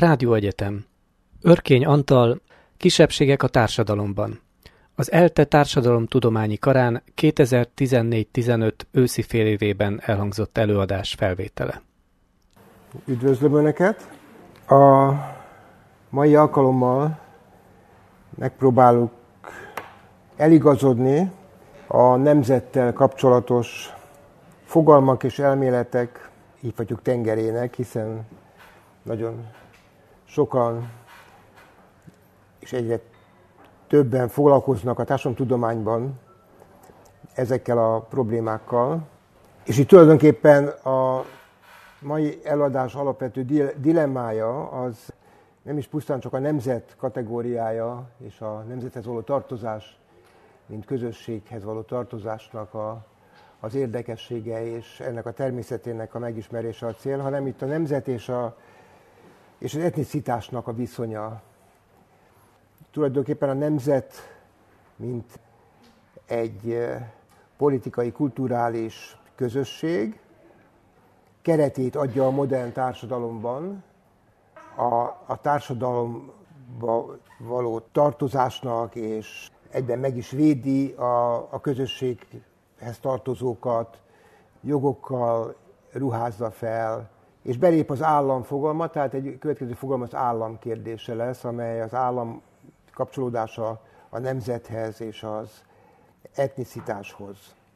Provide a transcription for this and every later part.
Rádióegyetem. Örkény Antal, Kisebbségek a társadalomban. Az ELTE társadalomtudományi karán 2014-15 őszi félévében elhangzott előadás felvétele. Üdvözlöm Önöket! A mai alkalommal megpróbálunk eligazodni a nemzettel kapcsolatos fogalmak és elméletek, így vagyok tengerének, hiszen nagyon sokan és egyre többen foglalkoznak a társadalomtudományban ezekkel a problémákkal. És itt tulajdonképpen a mai előadás alapvető dilemmája az nem is pusztán csak a nemzet kategóriája és a nemzethez való tartozás, mint közösséghez való tartozásnak az érdekessége és ennek a természetének a megismerése a cél, hanem itt a nemzet és az etnicitásnak a viszonya. Tulajdonképpen a nemzet, mint egy politikai, kulturális közösség, keretét adja a modern társadalomban, a társadalomba való tartozásnak, és egyben meg is védi a közösséghez tartozókat, jogokkal ruházza fel, és belép az állam fogalma, tehát egy következő fogalom az állam kérdése lesz, amely az állam kapcsolódása a nemzethez és az etnicitáshoz.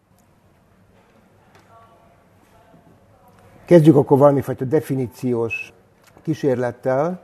Kezdjük akkor valamifajta definíciós kísérlettel,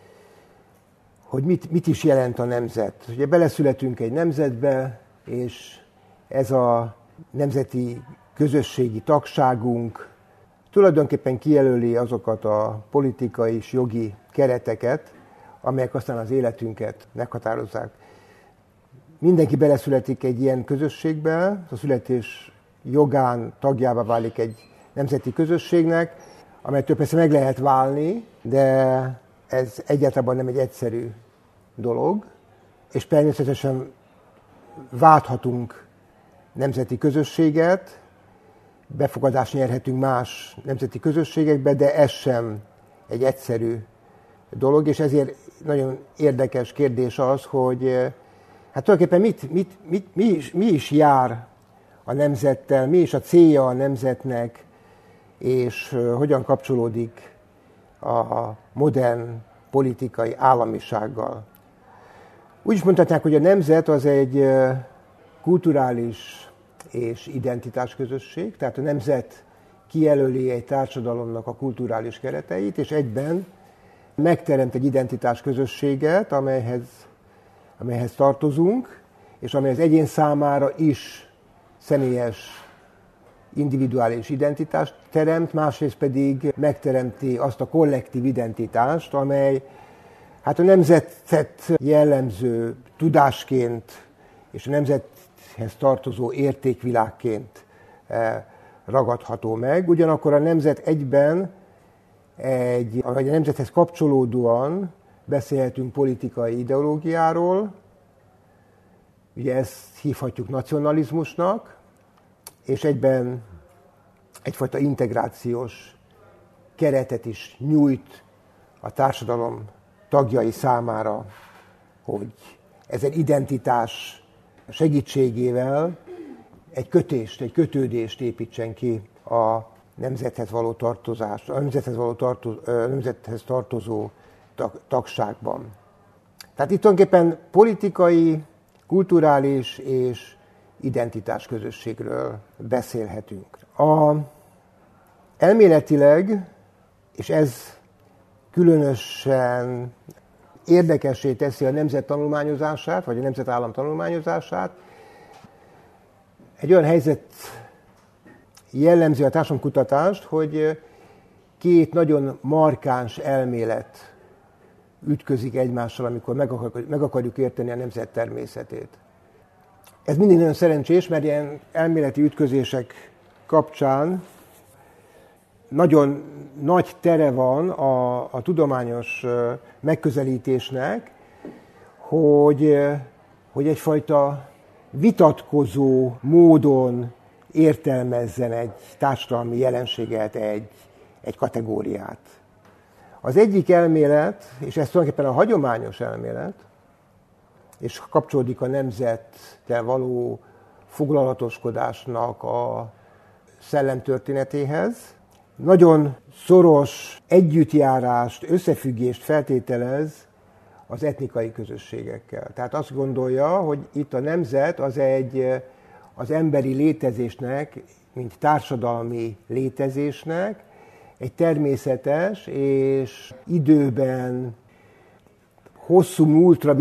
hogy mit is jelent a nemzet. Ugye beleszületünk egy nemzetbe, és ez a nemzeti közösségi tagságunk tulajdonképpen kijelöli azokat a politikai és jogi kereteket, amelyek aztán az életünket meghatározzák. Mindenki beleszületik egy ilyen közösségbe, a születés jogán tagjává válik egy nemzeti közösségnek, amelytől persze meg lehet válni, de ez egyáltalán nem egy egyszerű dolog, és természetesen válthatunk nemzeti közösséget, befogadást nyerhetünk más nemzeti közösségekbe, de ez sem egy egyszerű dolog, és ezért nagyon érdekes kérdés az, hogy hát tulajdonképpen mi is jár a nemzettel, mi is a célja a nemzetnek, és hogyan kapcsolódik a modern politikai államisággal. Úgy is mondhatnák, hogy a nemzet az egy kulturális és identitásközösség, tehát a nemzet kijelöli egy társadalomnak a kulturális kereteit, és egyben megteremt egy identitásközösséget, amelyhez tartozunk, és amely az egyén számára is személyes, individuális identitást teremt, másrészt pedig megteremti azt a kollektív identitást, amely hát a nemzetet jellemző tudásként és a nemzethez tartozó értékvilágként ragadható meg. Ugyanakkor a nemzet egyben vagy a nemzethez kapcsolódóan beszélhetünk politikai ideológiáról, ugye ezt hívhatjuk nacionalizmusnak, és egyben egyfajta integrációs keretet is nyújt a társadalom tagjai számára, hogy ezen identitás segítségével egy kötődést építsen ki a nemzethez való tartozás, a nemzethez tartozó tagságban. Tehát itt tulajdonképpen politikai, kulturális és identitás közösségről beszélhetünk. Elméletileg, és ez különösen érdekessé teszi a nemzet tanulmányozását, vagy a nemzetállam tanulmányozását, egy olyan helyzet jellemzi a társadalomkutatást, hogy két nagyon markáns elmélet ütközik egymással, amikor meg akarjuk érteni a nemzet természetét. Ez mindig nagyon szerencsés, mert ilyen elméleti ütközések kapcsán nagyon nagy tere van a tudományos megközelítésnek, hogy egyfajta vitatkozó módon értelmezzen egy társadalmi jelenséget, egy kategóriát. Az egyik elmélet, és ez tulajdonképpen a hagyományos elmélet, és kapcsolódik a nemzettel való foglalatoskodásnak a szellemtörténetéhez, nagyon szoros együttjárást, összefüggést feltételez az etnikai közösségekkel. Tehát azt gondolja, hogy itt a nemzet az emberi létezésnek, mint társadalmi létezésnek egy természetes és időben hosszú múltra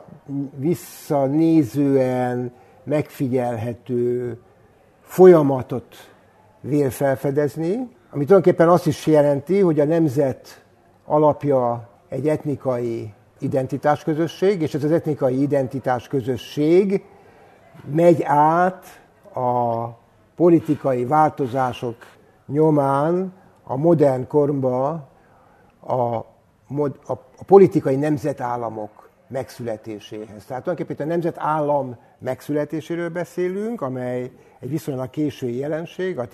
visszanézően megfigyelhető folyamatot vél felfedezni, ami tulajdonképpen azt is jelenti, hogy a nemzet alapja egy etnikai identitásközösség, és ez az etnikai identitásközösség megy át a politikai változások nyomán a modern korba a politikai nemzetállamok megszületéséhez. Tehát tulajdonképpen a nemzetállam megszületéséről beszélünk, amely egy viszonylag késői jelenség, a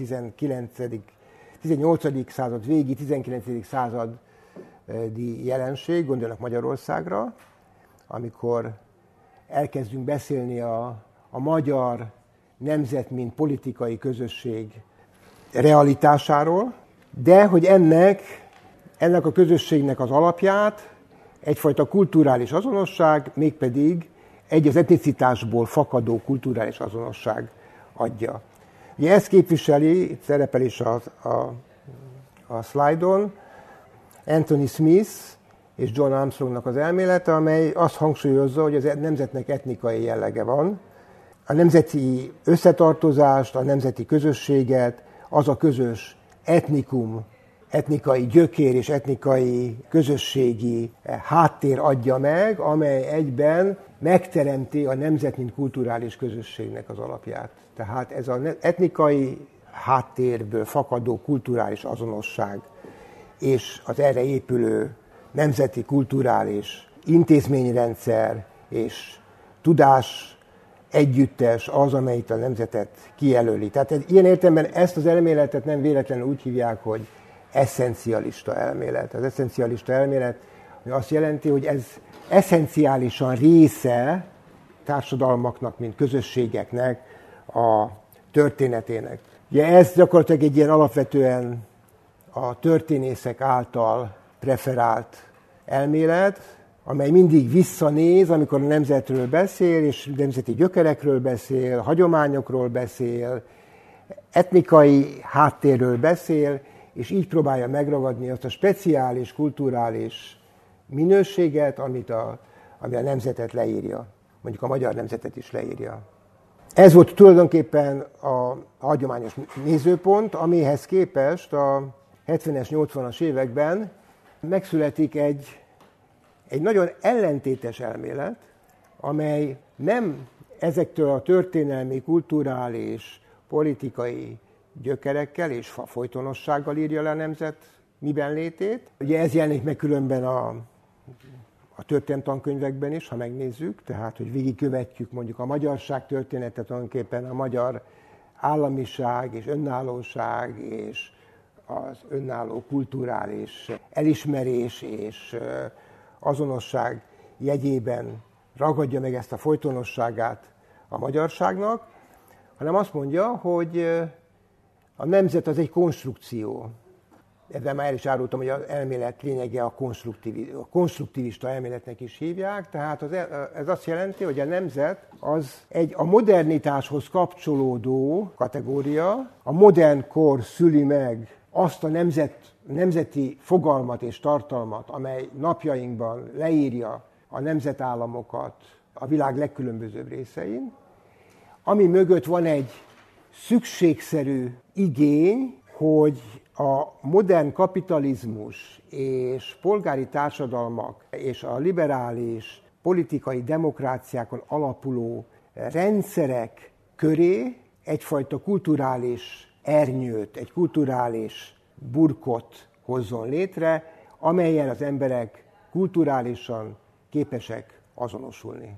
18. század végi, 19. századi jelenség, gondolnak Magyarországra, amikor elkezdünk beszélni a magyar nemzet, mint politikai közösség realitásáról, de hogy ennek a közösségnek az alapját egyfajta kulturális azonosság, mégpedig az etnicitásból fakadó kulturális azonosság adja. Ugye ezt képviseli, itt szerepel is a szlájdon, Anthony Smith és John Armstrongnak az elmélete, amely azt hangsúlyozza, hogy a nemzetnek etnikai jellege van. A nemzeti összetartozást, a nemzeti közösséget, az a közös etnikum, etnikai gyökér és etnikai közösségi háttér adja meg, amely egyben megteremti a nemzet, mint kulturális közösségnek az alapját. Tehát ez az etnikai háttérből fakadó kulturális azonosság és az erre épülő nemzeti kulturális intézményrendszer és tudás együttes az, amely itt a nemzetet kijelöli. Tehát ilyen értelemben ezt az elméletet nem véletlenül úgy hívják, hogy eszencialista elmélet. Az eszencialista elmélet azt jelenti, hogy ez eszenciálisan része társadalmaknak, mint közösségeknek a történetének. Ugye ez gyakorlatilag egy ilyen alapvetően a történészek által preferált elmélet, amely mindig visszanéz, amikor a nemzetről beszél, és nemzeti gyökerekről beszél, hagyományokról beszél, etnikai háttérről beszél, és így próbálja megragadni azt a speciális, kulturális minőséget, ami a nemzetet leírja. Mondjuk a magyar nemzetet is leírja. Ez volt tulajdonképpen a hagyományos nézőpont, amihez képest a 70-es, 80-as években megszületik egy nagyon ellentétes elmélet, amely nem ezektől a történelmi, kulturális, politikai gyökerekkel és folytonossággal írja le a nemzet miben létét. Ugye ez jelenik meg különben a történelemtankönyvekben is, ha megnézzük, tehát hogy végigkövetjük mondjuk a magyarság történetet, tulajdonképpen a magyar államiság és önállóság és az önálló kulturális elismerés és azonosság jegyében ragadja meg ezt a folytonosságát a magyarságnak, hanem azt mondja, hogy a nemzet az egy konstrukció. Ezzel már el is árultam, hogy az elmélet lényege a konstruktivista elméletnek is hívják, tehát ez azt jelenti, hogy a nemzet az a modernitáshoz kapcsolódó kategória, a modern kor szüli meg azt a nemzeti fogalmat és tartalmat, amely napjainkban leírja a nemzetállamokat a világ legkülönbözőbb részein, ami mögött van egy szükségszerű igény, hogy a modern kapitalizmus és polgári társadalmak és a liberális politikai demokráciákon alapuló rendszerek köré egyfajta kulturális ernyőt, egy kulturális burkot hozzon létre, amelyen az emberek kulturálisan képesek azonosulni.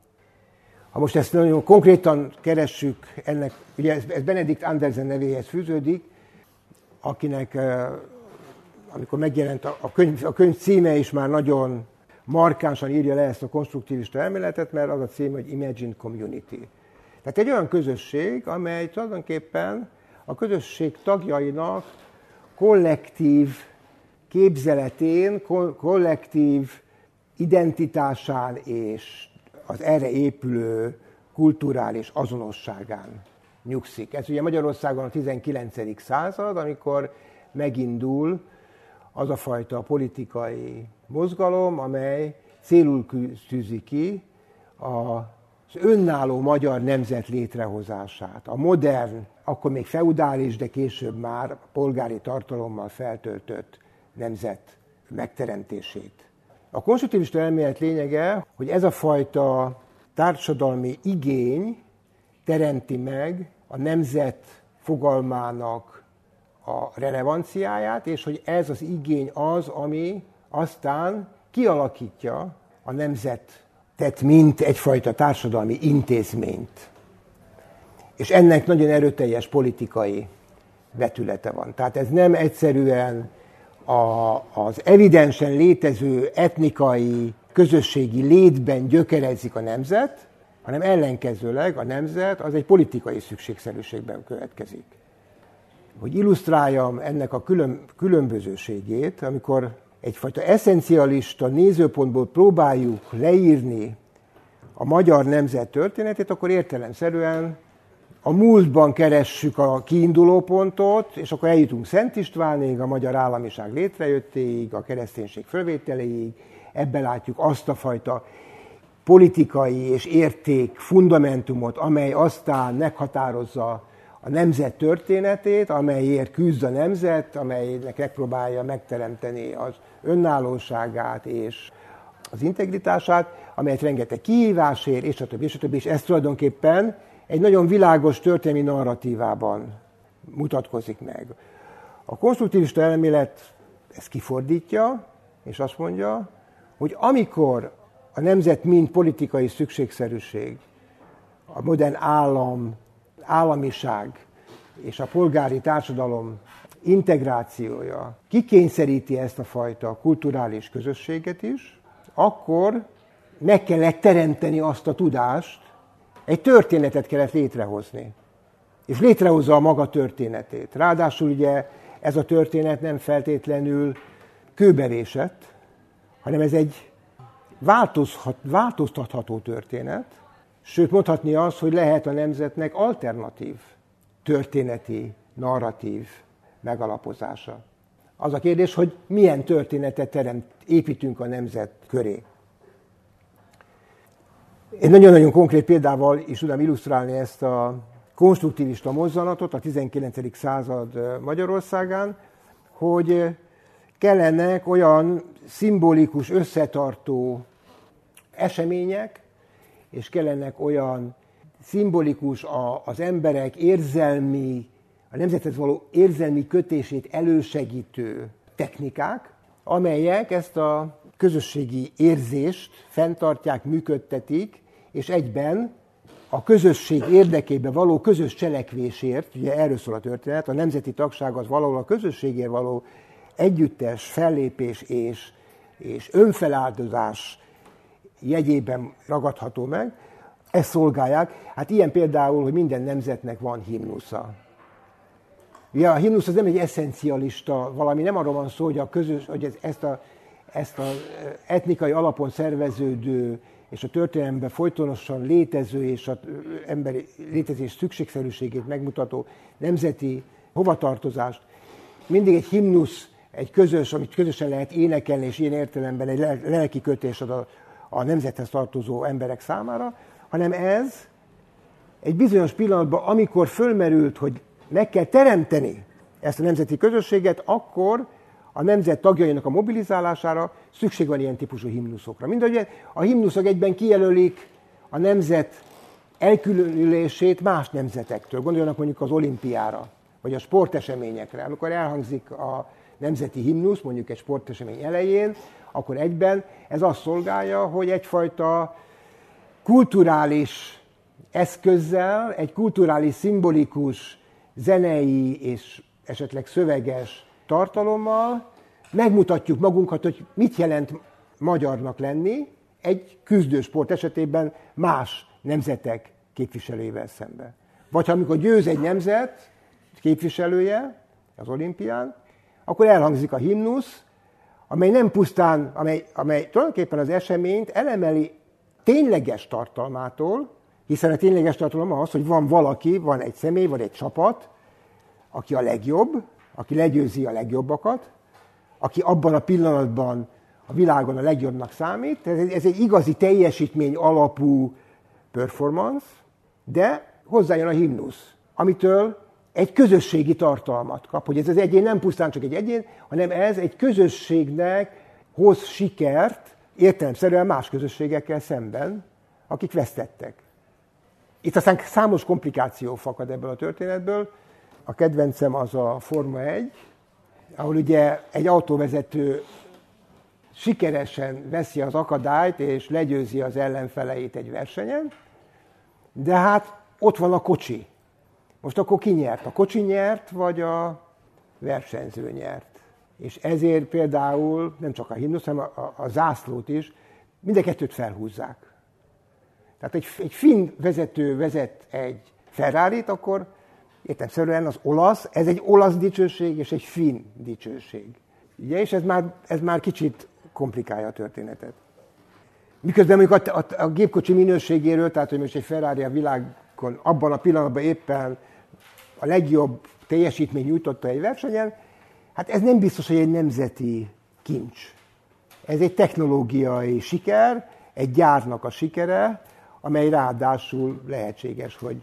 Ha most ezt nagyon konkrétan keressük, ugye ez Benedict Andersen nevéhez fűződik, akinek amikor megjelent a könyv címe is már nagyon markánsan írja le ezt a konstruktivista elméletet, mert az a címe, hogy Imagined Community. Tehát egy olyan közösség, amely tulajdonképpen a közösség tagjainak kollektív képzeletén, kollektív identitásán és az erre épülő kulturális azonosságán nyugszik. Ez ugye Magyarországon a 19. század, amikor megindul az a fajta politikai mozgalom, amely célul tűzi ki az önálló magyar nemzet létrehozását. A modern, akkor még feudális, de később már polgári tartalommal feltöltött nemzet megteremtését. A konstruktivista elmélet lényege, hogy ez a fajta társadalmi igény teremti meg a nemzet fogalmának a relevanciáját, és hogy ez az igény az, ami aztán kialakítja a nemzetet, mint egyfajta társadalmi intézményt. És ennek nagyon erőteljes politikai vetülete van. Tehát ez nem egyszerűen az evidensen létező etnikai, közösségi létben gyökerezik a nemzet, hanem ellenkezőleg a nemzet az egy politikai szükségszerűségben következik. Hogy illusztráljam ennek a különbözőségét, amikor egyfajta eszencialista nézőpontból próbáljuk leírni a magyar nemzet történetét, akkor értelemszerűen a múltban keressük a kiinduló pontot, és akkor eljutunk Szent Istvánig, a magyar államiság létrejöttéig, a kereszténység fölvételéig, ebben látjuk azt a fajta politikai és érték fundamentumot, amely aztán meghatározza a nemzet történetét, amelyért küzd a nemzet, amelynek megpróbálja megteremteni az önállóságát és az integritását, amelyet rengeteg kihívásért, és a többi, és ez tulajdonképpen egy nagyon világos történelmi narratívában mutatkozik meg. A konstruktivista elmélet ezt kifordítja, és azt mondja, hogy amikor a nemzet mint politikai szükségszerűség, a modern államiság és a polgári társadalom integrációja kikényszeríti ezt a fajta kulturális közösséget is, akkor meg kellett teremteni azt a tudást, egy történetet kellett létrehozni. És létrehozza a maga történetét. Ráadásul ugye ez a történet nem feltétlenül kőbevésett, hanem ez egy változtatható történet, sőt mondhatni azt, hogy lehet a nemzetnek alternatív történeti, narratív megalapozása. Az a kérdés, hogy milyen történetet építünk a nemzet köré. Egy nagyon-nagyon konkrét példával is tudom illusztrálni ezt a konstruktivista mozzanatot a 19. század Magyarországán, hogy kellenek olyan szimbolikus, összetartó események, és kellenek olyan szimbolikus az emberek a nemzethez való érzelmi kötését elősegítő technikák, amelyek ezt a közösségi érzést fenntartják, működtetik, és egyben a közösség érdekében való közös cselekvésért, ugye erről szól a történet, a nemzeti tagság az valahol a közösségért való együttes fellépés és önfeláldozás jegyében ragadható meg, ezt szolgálják. Hát ilyen például, hogy minden nemzetnek van himnusza. Ugye a himnusz az nem egy eszencialista valami, nem arról van szó, hogy ezt a etnikai alapon szerveződő és a történelemben folytonosan létező és az emberi létezés szükségszerűségét megmutató nemzeti hovatartozást. Mindig egy himnusz, egy közös, amit közösen lehet énekelni, és ilyen értelemben egy lelki kötés ad a nemzethez tartozó emberek számára, hanem ez egy bizonyos pillanatban, amikor fölmerült, hogy meg kell teremteni ezt a nemzeti közösséget, akkor a nemzet tagjainak a mobilizálására szükség van ilyen típusú himnuszokra. Mindegy, a himnuszok egyben kijelölik a nemzet elkülönülését más nemzetektől. Gondoljanak mondjuk az olimpiára, vagy a sporteseményekre. Amikor elhangzik a nemzeti himnusz, mondjuk egy sportesemény elején, akkor egyben ez azt szolgálja, hogy egyfajta kulturális eszközzel, egy kulturális, szimbolikus, zenei és esetleg szöveges tartalommal megmutatjuk magunkat, hogy mit jelent magyarnak lenni egy küzdősport esetében más nemzetek képviselőivel szemben. Vagy amikor győz egy nemzet képviselője az olimpián, akkor elhangzik a himnusz, amely nem pusztán, amely tulajdonképpen az eseményt elemeli tényleges tartalmától, hiszen a tényleges tartalom az, hogy van valaki, van egy személy, vagy egy csapat, aki a legjobb, aki legyőzi a legjobbakat, aki abban a pillanatban a világon a legjobbnak számít. Ez egy igazi teljesítmény alapú performance, de hozzájön a himnusz, amitől egy közösségi tartalmat kap, hogy ez az egyén nem pusztán csak egy egyén, hanem ez egy közösségnek hoz sikert, értelemszerűen más közösségekkel szemben, akik vesztettek. Itt aztán számos komplikáció fakad ebből a történetből. A kedvencem az a Forma 1, ahol ugye egy autóvezető sikeresen veszi az akadályt, és legyőzi az ellenfeleit egy versenyen, de hát ott van a kocsi. Most akkor ki nyert? A kocsi nyert, vagy a versenyző nyert? És ezért például nem csak a himnusz, hanem a zászlót is, mind a kettőt felhúzzák. Tehát egy finn vezető vezet egy Ferrarit, akkor értelemszerűen az olasz, ez egy olasz dicsőség és egy finn dicsőség. Ugye? És ez már kicsit komplikálja a történetet. Miközben mondjuk a gépkocsi minőségéről, tehát hogy most egy Ferrari a világon abban a pillanatban éppen a legjobb teljesítmény nyújtotta egy versenyen, hát ez nem biztos, hogy egy nemzeti kincs. Ez egy technológiai siker, egy gyárnak a sikere, amely ráadásul lehetséges, hogy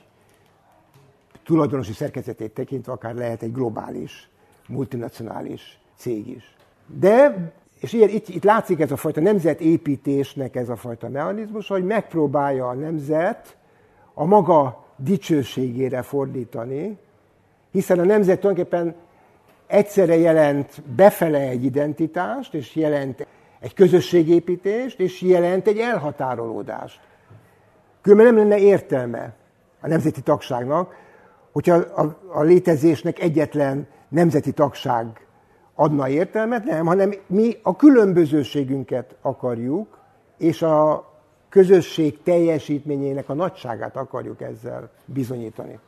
tulajdonosi szerkezetét tekintve akár lehet egy globális, multinacionális cég is. De, és itt látszik ez a fajta nemzetépítésnek ez a fajta mechanizmus, hogy megpróbálja a nemzet a maga dicsőségére fordítani, hiszen a nemzet tulajdonképpen egyszerre jelent befele egy identitást, és jelent egy közösségépítést, és jelent egy elhatárolódást. Különben nem lenne értelme a nemzeti tagságnak, hogyha a létezésnek egyetlen nemzeti tagság adna értelmet, nem, hanem mi a különbözőségünket akarjuk, és a közösség teljesítményének a nagyságát akarjuk ezzel bizonyítani.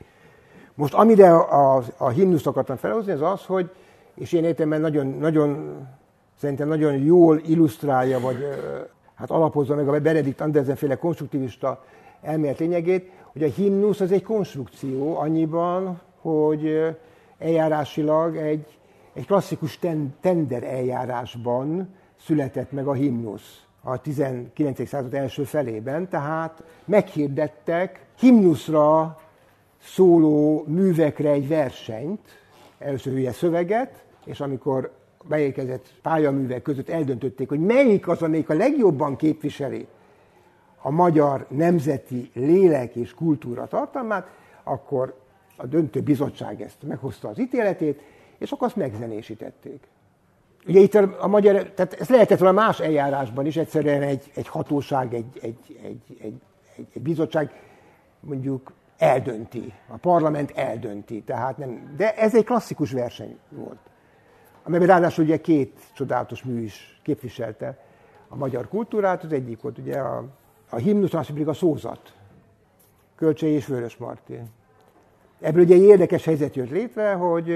Most amire a himnuszt akartam felhozni, az az, hogy, és ilyen értelemben szerintem nagyon jól illusztrálja, vagy hát alapozza meg a Benedikt Andersen-féle konstruktivista elmélet lényegét, hogy a himnusz az egy konstrukció annyiban, hogy eljárásilag egy klasszikus tender eljárásban született meg a himnusz a 19. század első felében, tehát meghirdettek himnuszra szóló művekre egy versenyt, először hülye szöveget, és amikor beérkezett pályaművek között eldöntötték, hogy melyik az, amelyik a legjobban képviseli a magyar nemzeti lélek és kultúra tartalmát, akkor a döntő bizottság ezt meghozta az ítéletét, és akkor azt megzenésítették. Ugye itt a magyar, tehát ez lehetett volna más eljárásban is, egyszerűen egy hatóság, egy bizottság mondjuk eldönti, a parlament eldönti, tehát nem, de ez egy klasszikus verseny volt, amelyben ráadásul ugye két csodálatos mű is képviselte a magyar kultúrát, az egyik volt ugye a himnusz, a másik pedig a szózat, Kölcsey és Vörösmarty. Ebből ugye egy érdekes helyzet jött létre, hogy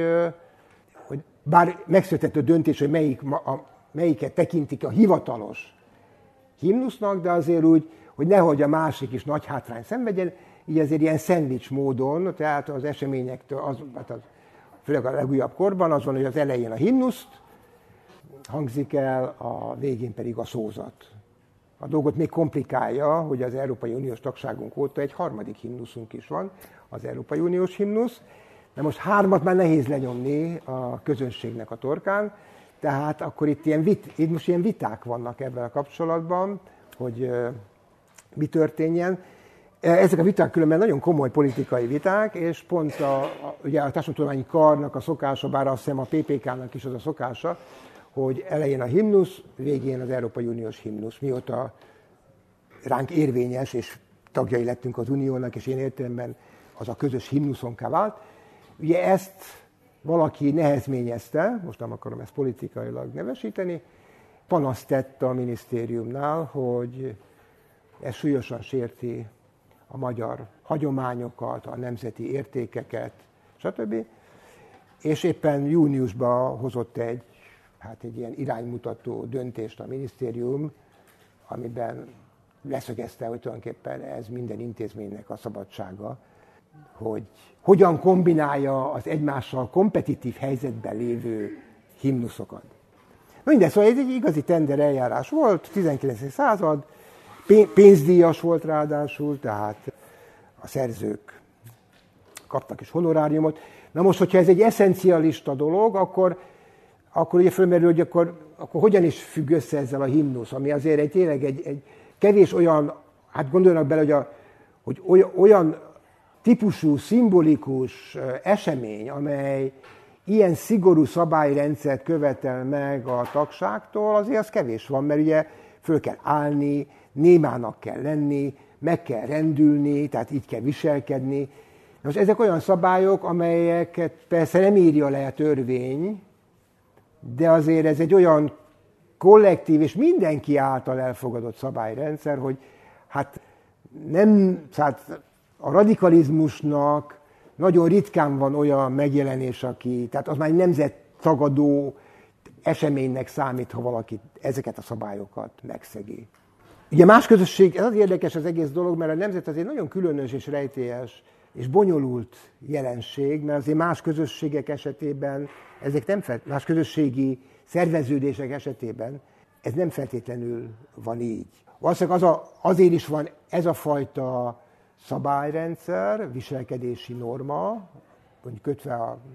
bár megszületett a döntés, hogy melyiket tekintik a hivatalos himnusznak, de azért úgy, hogy nehogy a másik is nagy hátrány szenvedjen, így azért ilyen szendvics módon, tehát az eseményektől, főleg a legújabb korban az van, hogy az elején a himnuszt hangzik el, a végén pedig a szózat. A dolgot még komplikálja, hogy az Európai Uniós tagságunk óta egy harmadik himnuszunk is van, az Európai Uniós himnusz, de most hármat már nehéz lenyomni a közönségnek a torkán, tehát akkor itt most ilyen viták vannak ebben a kapcsolatban, hogy mi történjen. Ezek a viták különben nagyon komoly politikai viták, és pont ugye a társadalomtudományi karnak a szokása, bár azt hiszem a PPK-nak is az a szokása, hogy elején a himnusz, végén az Európai Uniós himnusz. Mióta ránk érvényes, és tagjai lettünk az Uniónak, és én értelemben az a közös himnuszonká vált. Ugye ezt valaki nehezményezte, most nem akarom ezt politikailag nevesíteni, panaszt tett a minisztériumnál, hogy ez súlyosan sérti a magyar hagyományokat, a nemzeti értékeket, stb. És éppen júniusban hozott egy ilyen iránymutató döntést a minisztérium, amiben leszögezte, hogy tulajdonképpen ez minden intézménynek a szabadsága, hogy hogyan kombinálja az egymással kompetitív helyzetben lévő himnuszokat. Minden, szóval ez egy igazi tender eljárás volt, 19. század, pénzdíjas volt ráadásul, tehát a szerzők kaptak is honoráriumot. Na most, hogyha ez egy eszencialista dolog, akkor ugye fölmerül, hogy akkor hogyan is függ össze ezzel a himnusz, ami azért tényleg egy kevés olyan, hát gondoljanak bele, hogy olyan típusú, szimbolikus esemény, amely ilyen szigorú szabályrendszert követel meg a tagságtól, azért az kevés van, mert ugye föl kell állni, némának kell lenni, meg kell rendülni, tehát így kell viselkedni. Most ezek olyan szabályok, amelyeket persze nem írja le a törvény, de azért ez egy olyan kollektív és mindenki által elfogadott szabályrendszer, hogy hát nem, hát a radikalizmusnak nagyon ritkán van olyan megjelenés, tehát az már egy nemzettagadó eseménynek számít, ha valaki ezeket a szabályokat megszegi. Ugye más közösség, ez az érdekes az egész dolog, mert a nemzet azért nagyon különös és rejtélyes és bonyolult jelenség, mert azért más közösségek esetében, más közösségi szerveződések esetében ez nem feltétlenül van így. Valószínűleg azért is van ez a fajta szabályrendszer, viselkedési norma, mondjuk kötve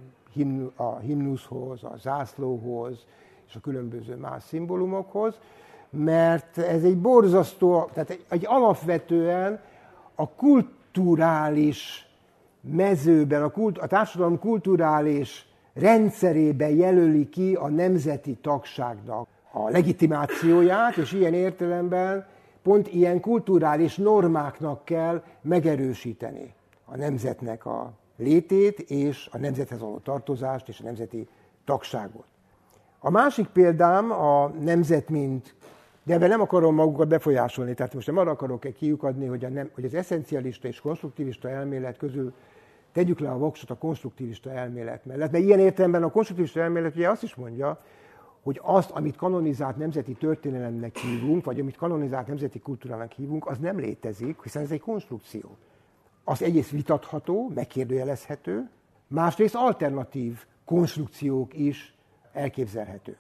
a himnuszhoz, a zászlóhoz és a különböző más szimbólumokhoz, mert ez egy borzasztó, tehát egy alapvetően a kulturális mezőben, a társadalom kulturális rendszerében jelöli ki a nemzeti tagságnak a legitimációját, és ilyen értelemben pont ilyen kulturális normáknak kell megerősíteni a nemzetnek a létét, és a nemzethez való tartozást, és a nemzeti tagságot. A másik példám a nemzet, de ebben nem akarom magukat befolyásolni, tehát most nem arra akarok kiukadni, hogy az eszencialista és konstruktivista elmélet közül tegyük le a voksot a konstruktivista elmélet mellett. Mert ilyen értelemben a konstruktivista elmélet ugye azt is mondja, hogy azt, amit kanonizált nemzeti történelemnek hívunk, vagy amit kanonizált nemzeti kultúrának hívunk, az nem létezik, hiszen ez egy konstrukció. Az egyrészt vitatható, megkérdőjelezhető, másrészt alternatív konstrukciók is elképzelhetők.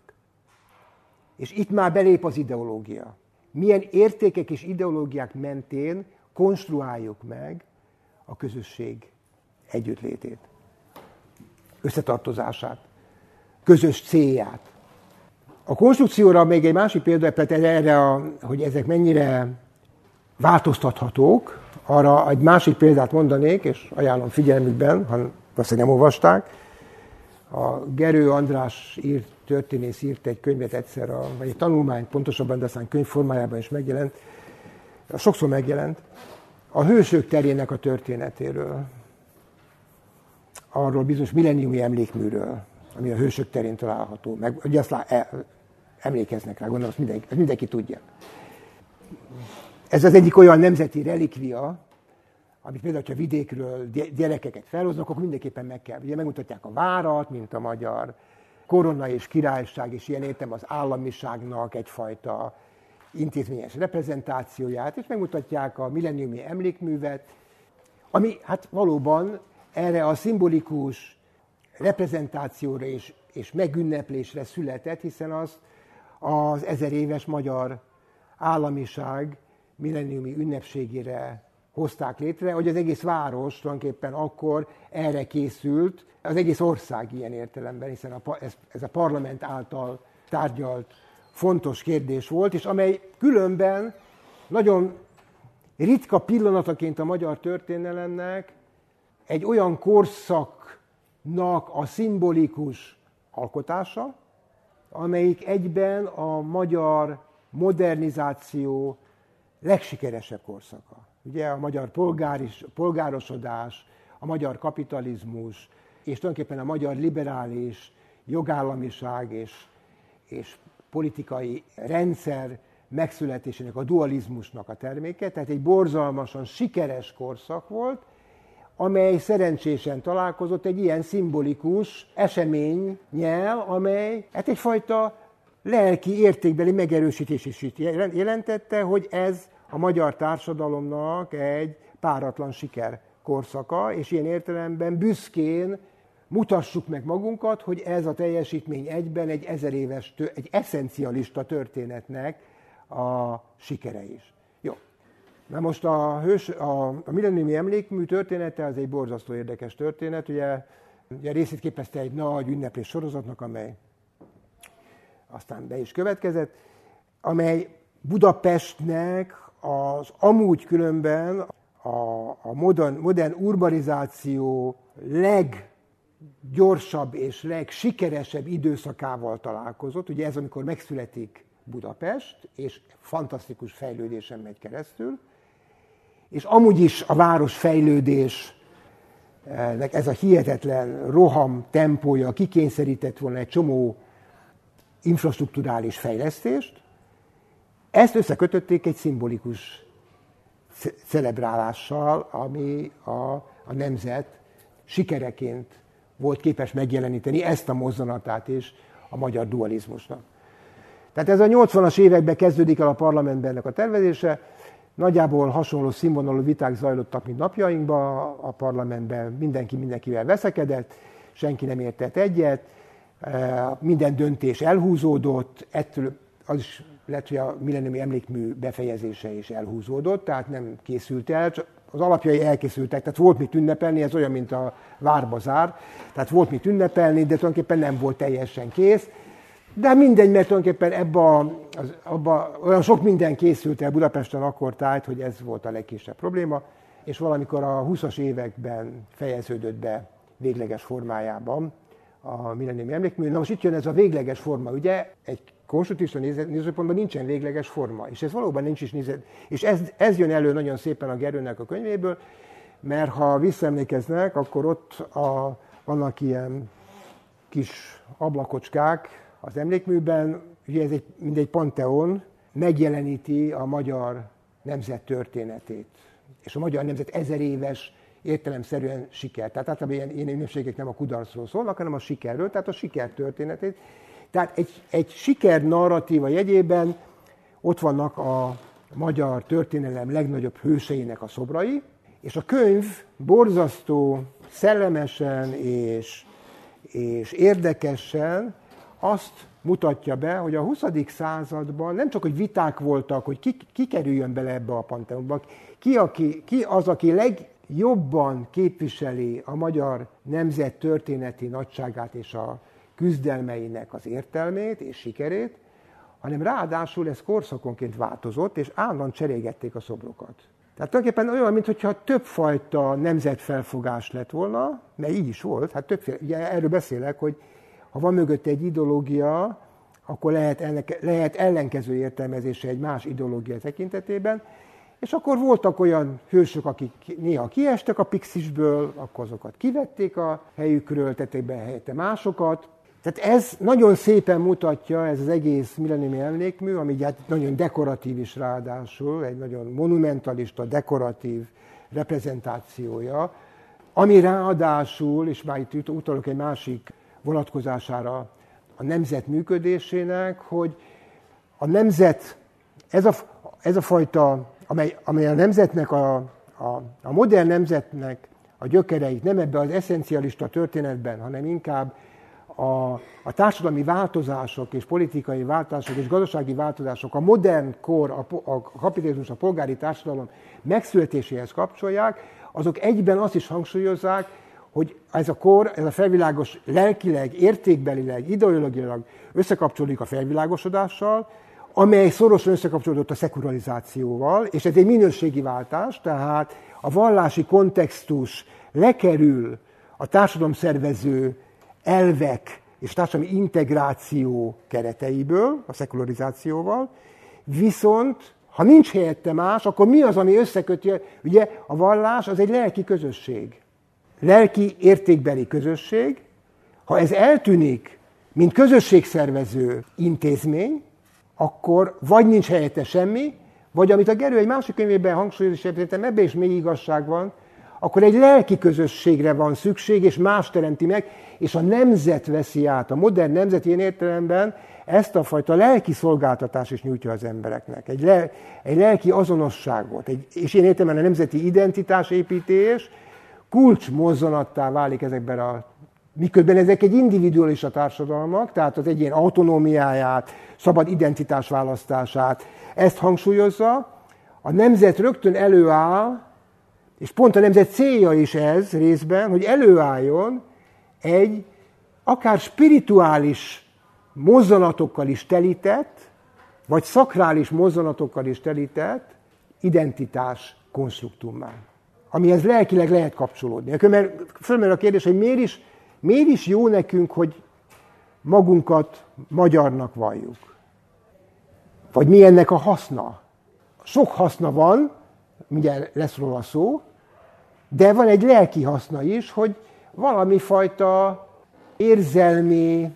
És itt már belép az ideológia. Milyen értékek és ideológiák mentén konstruáljuk meg a közösség együttlétét, összetartozását, közös célját. A konstrukcióra még egy másik példa, erre, hogy ezek mennyire változtathatók, arra egy másik példát mondanék, és ajánlom figyelmükben, ha valószínűleg nem olvasták. A Gerő András történész írt egy könyvet egyszer, vagy egy tanulmányt pontosabban, de aztán könyv formájában is megjelent, sokszor megjelent, a hősök terének a történetéről. Arról bizonyos milleniumi emlékműről, ami a hősök terén található. Ugye azt emlékeznek rá, gondolom, azt mindenki tudja. Ez az egyik olyan nemzeti relikvia, amit például, ha vidékről gyerekeket felhoznak, akkor mindenképpen meg kell. Ugye megmutatják a várat, mint a magyar korona és királyság, és ilyen értem az államiságnak egyfajta intézményes reprezentációját, és megmutatják a milleniumi emlékművet, ami hát valóban erre a szimbolikus reprezentációra és megünneplésre született, hiszen az 1000 éves magyar államiság milleniumi ünnepségére hozták létre, hogy az egész város tulajdonképpen akkor erre készült, az egész ország ilyen értelemben, hiszen ez a parlament által tárgyalt fontos kérdés volt, és amely különben nagyon ritka pillanataként a magyar történelemnek egy olyan korszaknak a szimbolikus alkotása, amelyik egyben a magyar modernizáció legsikeresebb korszaka. Ugye a magyar polgárosodás, a magyar kapitalizmus, és tulajdonképpen a magyar liberális jogállamiság és politikai rendszer megszületésének, a dualizmusnak a terméke, tehát egy borzalmasan sikeres korszak volt, amely szerencsésen találkozott egy ilyen szimbolikus eseménnyel, amely hát egyfajta lelki értékbeli megerősítés is jelentette, hogy ez a magyar társadalomnak egy páratlan siker korszaka, és ilyen értelemben büszkén mutassuk meg magunkat, hogy ez a teljesítmény egyben egy 1000 éves, egy eszencialista történetnek a sikere is. Jó. Na most a millenniumi emlékmű története az egy borzasztó érdekes történet. Ugye részét képezte egy nagy ünneplés sorozatnak, amely aztán be is következett, amely Budapestnek az amúgy különben a modern urbanizáció leggyorsabb és legsikeresebb időszakával találkozott. Ugye ez, amikor megszületik Budapest, és fantasztikus fejlődésen megy keresztül, és amúgy is a város fejlődésnek ez a hihetetlen roham tempója kikényszerített volna egy csomó infrastrukturális fejlesztést, ezt összekötötték egy szimbolikus celebrálással, ami a nemzet sikereként volt képes megjeleníteni ezt a mozzanatát is a magyar dualizmusnak. Tehát ez a 80-as években kezdődik el a parlamentben ennek a tervezése, nagyjából hasonló színvonalú viták zajlottak, mint napjainkban a parlamentben, mindenki mindenkivel veszekedett, senki nem értett egyet, minden döntés elhúzódott, ettől az is lett, hogy a millenniumi emlékmű befejezése is elhúzódott, tehát nem készült el, az alapjai elkészültek, tehát volt mit ünnepelni, ez olyan, mint a várbazár, tehát volt mit ünnepelni, de tulajdonképpen nem volt teljesen kész. De mindegy, mert tulajdonképpen ebba olyan sok minden készült el Budapesten akkor tájt, hogy ez volt a legkisebb probléma, és valamikor a 20-as években fejeződött be végleges formájában a millenniumi emlékmű. Na most itt jön ez a végleges forma, ugye egy konstruktivista nézőpontban nincsen végleges forma, és ez valóban nincs is és ez jön elő nagyon szépen a Gerőnek a könyvéből, mert ha visszaemlékeznek, akkor ott vannak ilyen kis ablakocskák az emlékműben, ugye ez mindegy panteon megjeleníti a magyar nemzet történetét, és a magyar nemzet 1000 éves értelemszerűen siker. Tehát általában ilyen ünnepségek nem a kudarcról szólnak, hanem a sikerről, tehát a siker történetét. Tehát egy siker narratíva jegyében ott vannak a magyar történelem legnagyobb hőseinek a szobrai, és a könyv borzasztó szellemesen és érdekesen azt mutatja be, hogy a 20. században nem csak, hogy viták voltak, hogy ki kerüljön bele ebbe a panteonba, ki az, aki legjobban képviseli a magyar nemzet történeti nagyságát és a küzdelmeinek az értelmét és sikerét, hanem ráadásul ez korszakonként változott, és állandóan cserélgették a szobrokat. Tehát tulajdonképpen olyan, mintha többfajta nemzetfelfogás lett volna, mert így is volt, hát többféle, ugye erről beszélek, hogy ha van mögötte egy ideológia, akkor lehet ellenkező értelmezése egy más ideológia tekintetében, és akkor voltak olyan hősök, akik néha kiestek a Pixisből, akkor azokat kivették a helyükről, tették be helyette másokat. Tehát ez nagyon szépen mutatja, ez az egész millenniumi emlékmű, ami hát nagyon dekoratív is ráadásul, egy nagyon monumentalista, dekoratív reprezentációja, ami ráadásul, és már itt utalok egy másik vonatkozására a nemzet működésének, hogy a nemzet, ez a fajta, amely a nemzetnek, a modern nemzetnek a gyökereit nem ebbe az eszencialista történetben, hanem inkább a társadalmi változások és politikai változások és gazdasági változások a modern kor, a kapitalizmus, a polgári társadalom megszületéséhez kapcsolják, azok egyben azt is hangsúlyozzák, hogy ez a kor, ez a felvilágos lelkileg, értékbelileg, ideológiailag összekapcsolódik a felvilágosodással, amely szorosan összekapcsolódott a szekularizációval, és ez egy minőségi váltás, tehát a vallási kontextus lekerül a társadalomszervező elvek és társadalmi integráció kereteiből, a szekularizációval, viszont ha nincs helyette más, akkor mi az, ami összeköti? Ugye a vallás az egy lelki közösség. lelki értékbeli közösség. Ha ez eltűnik, mint közösségszervező intézmény, akkor vagy nincs helyette semmi, vagy amit a Gerő egy másik könyvében hangsúlyoz, és ebben is még igazság van, akkor egy lelki közösségre van szükség, és más teremti meg, és a nemzet veszi át. A modern nemzet ilyen értelemben ezt a fajta lelki szolgáltatást is nyújtja az embereknek. Egy lelki azonosságot, és ilyen értelemben a nemzeti identitásépítés kulcsmozzanattá válik ezekben miközben ezek egy individualista társadalmak, tehát az egyén autonómiáját, szabad identitás választását, ezt hangsúlyozza. A nemzet rögtön előáll, és pont a nemzet célja is ez részben, hogy előálljon egy akár spirituális mozzanatokkal is telített, vagy szakrális mozzanatokkal is telített identitás konstruktummá, amihez lelkileg lehet kapcsolódni. Mert fölmerül a kérdés, hogy miért is jó nekünk, hogy magunkat magyarnak valljuk? Vagy mi ennek a haszna? Sok haszna van, mindjárt lesz róla szó, de van egy lelki haszna is, hogy valami fajta érzelmi